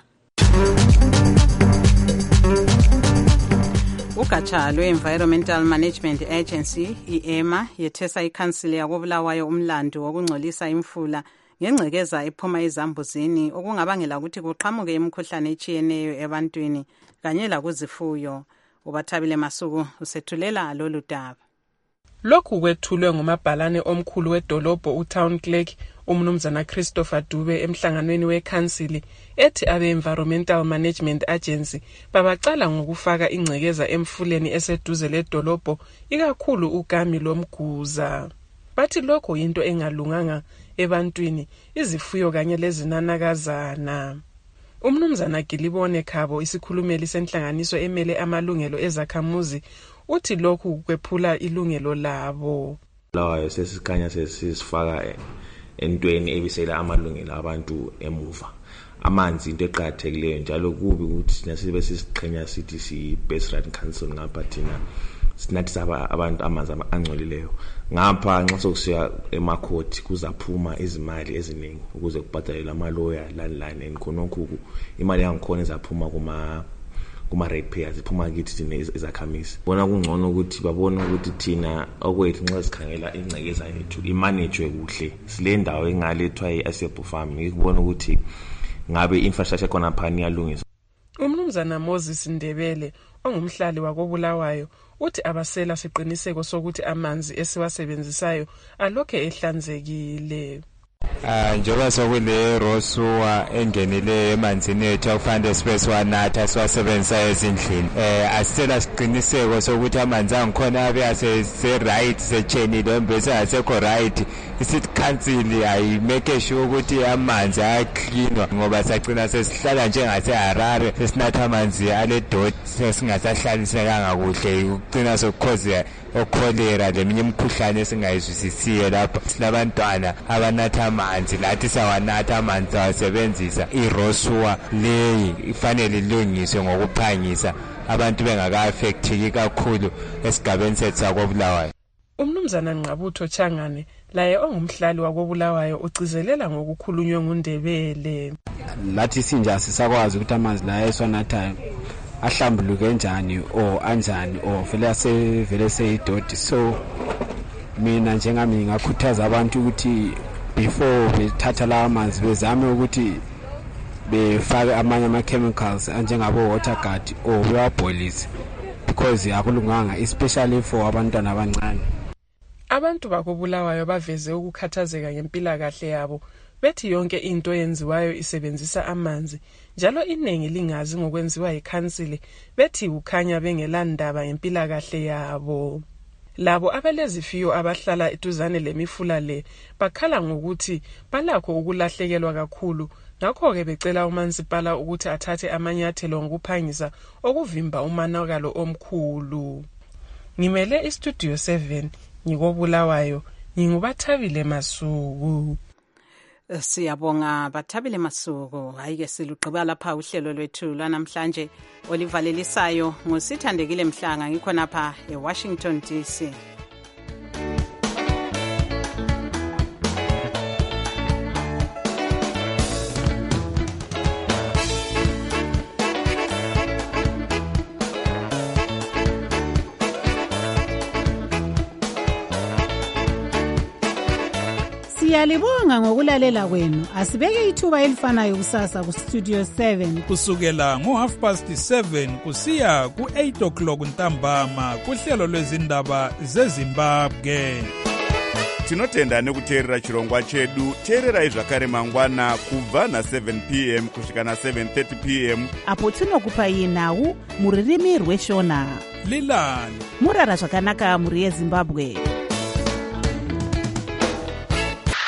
U: Ugatsha lwe-Environmental Management Agency, I-E M A, yethesa ikhansili yakobulawayo umlando wokungcolisa imfula ngengcekeza ephuma ezambuzini okungabangela ukuthi kuqhamuke imikhuhlane etshiyeneyo ebantwini kanye lakuzifuyo. Ubathabile Masuku usethulela lolu daba.
H: Lokhu kwethulwe ngumabhalane omkhulu wedolobho uTown Clerk uMnumzana Christopher Dube emhlanganweni wekhansili ethi abe-Environmental Management Agency babacala ngokufaka ingcekeza emfuleni eseduze ledolobho ikakhulu ugami lomguza. Bathi lokho yinto engalunganga ebantwini, izifuyo kanye lezinanakazana. Umnumzana Gilibone Khabo isikhulumeli senhlanganiso emele amalungelo ezakhamuzi uthi lokhu kwephula ilungelo labo.
A: Lawayo sesikhanya sesifaka entweni ebisela amalungelo abantu emuva. Amanzi into eqhathekileyo njalo kubi ukuthi nasibe sisiqhenya sithi si Best Right Council ngapha thina sinathi abantu amanzi angcolileyo. Ngapha nxa sokusiya emakhoti kuzaphuma izimali eziningi ukuze kubhadalwe amaloya landline enkhonokhu imali yangikhona izaphuma kuma kuma ratepayers iphuma kithi thina izakhamisi. Bona kungcono ukuthi babone ukuthi thina okwethu nxa sikhangela ingcekeza yethu imanage kuhle. Sile ndawo engalethwa i-Assebu Farm ngikubona ukuthi ngabe infrastructure khona phani yalungiswa.
H: Umnumzana Moses Ndebele ongumhlali wakobulawayo uthi abasela siqiniseko sokuthi amanzi esiwasebenzisayo alokhe ehlanzekile.
J: Ah njengoba sokule rosuwa engenile emanzini ethu akufanele sibe siwanatha siwasebenzisa ezindlini. Eh asicela siqiniseko sokuthi amanzi angikhona abe ase right sechenile mbese asekho right. Isithi council ayi make sure ukuthi amanzi ayacleanwa ngoba sacina sesihlala njengase Harare sesinatha amanzi ale dot sesingasahlalisekanga kuhle ugcina sokukhoza okholera leminye imikhuhlane esingayizwisisiyo lapha. Silabantwana abanatha amanzi lathi sawanatha amanzi awasebenzisa. Irosua leyi ifanele ilungiswe ngokuphangisa abantu bengaka-affecteki kakhulu esigabeni sethu sakobulawayo.
H: Umnumzana Nqabutho Changane laye ongumhlali wakobulawayo ucizelela ngokukhulunywe nguNdebele.
M: Lathi sinja sisakwazi ukuthi amanzi la eswanathayo ahlambuluke njani o anjani o vele asevele seyidoti. So mina njengami ngakhuthaza abantu ukuthi before bethatha la amanzi bezame ukuthi befake amanye ama chemicals anjengabo water guard or bewaboilise because akulunganga especially for abantwana abancane.
H: Abantu bakobulawayo baveze ukukhathazeka ngempilakahle yabo bethi yonke into yenziwayo isebenzisa amanzi njalo inengi lingazi ngokwenziwa yikhansili bethi ukhanya bengelandaba ngempilakahle yabo. Labo abalezifiyo abahlala eduzane lemifula le bakhala ngokuthi balakho ukulahlekelwa kakhulu, ngakho ke becela uMansipala ukuthi athathe amanyathelo ngokuphangisa okuvimba umonakalo omkhulu. Ngimele iStudio seven ngikobulawayo ngingubathabile Masuku.
U: Siyabonga Bathabile Masuku. Hayi-ke silugqiba lapha uhlelo lwethu lwanamhlanje olivalelisayo ngusithandekile Mhlanga ngikhonapha eWashington D C.
L: Siyalibonga ngokulalela kwenu. Asibeke ithuba elifanayo kusasa ku Studio seven
Y: kusukela ngo half past seven kusiya ku eight o'clock ntambama kuhlelo lwezindaba zeZimbabwe.
N: Tinotenda nekuteerera chirongwa chedu. Teererai zvakare mangwana kubva na seven p m kusvika na seven thirty p m
B: apo tinokupai nhau muririmi rweshona.
Y: Lilani
B: murara zvakanaka muri yeZimbabwe.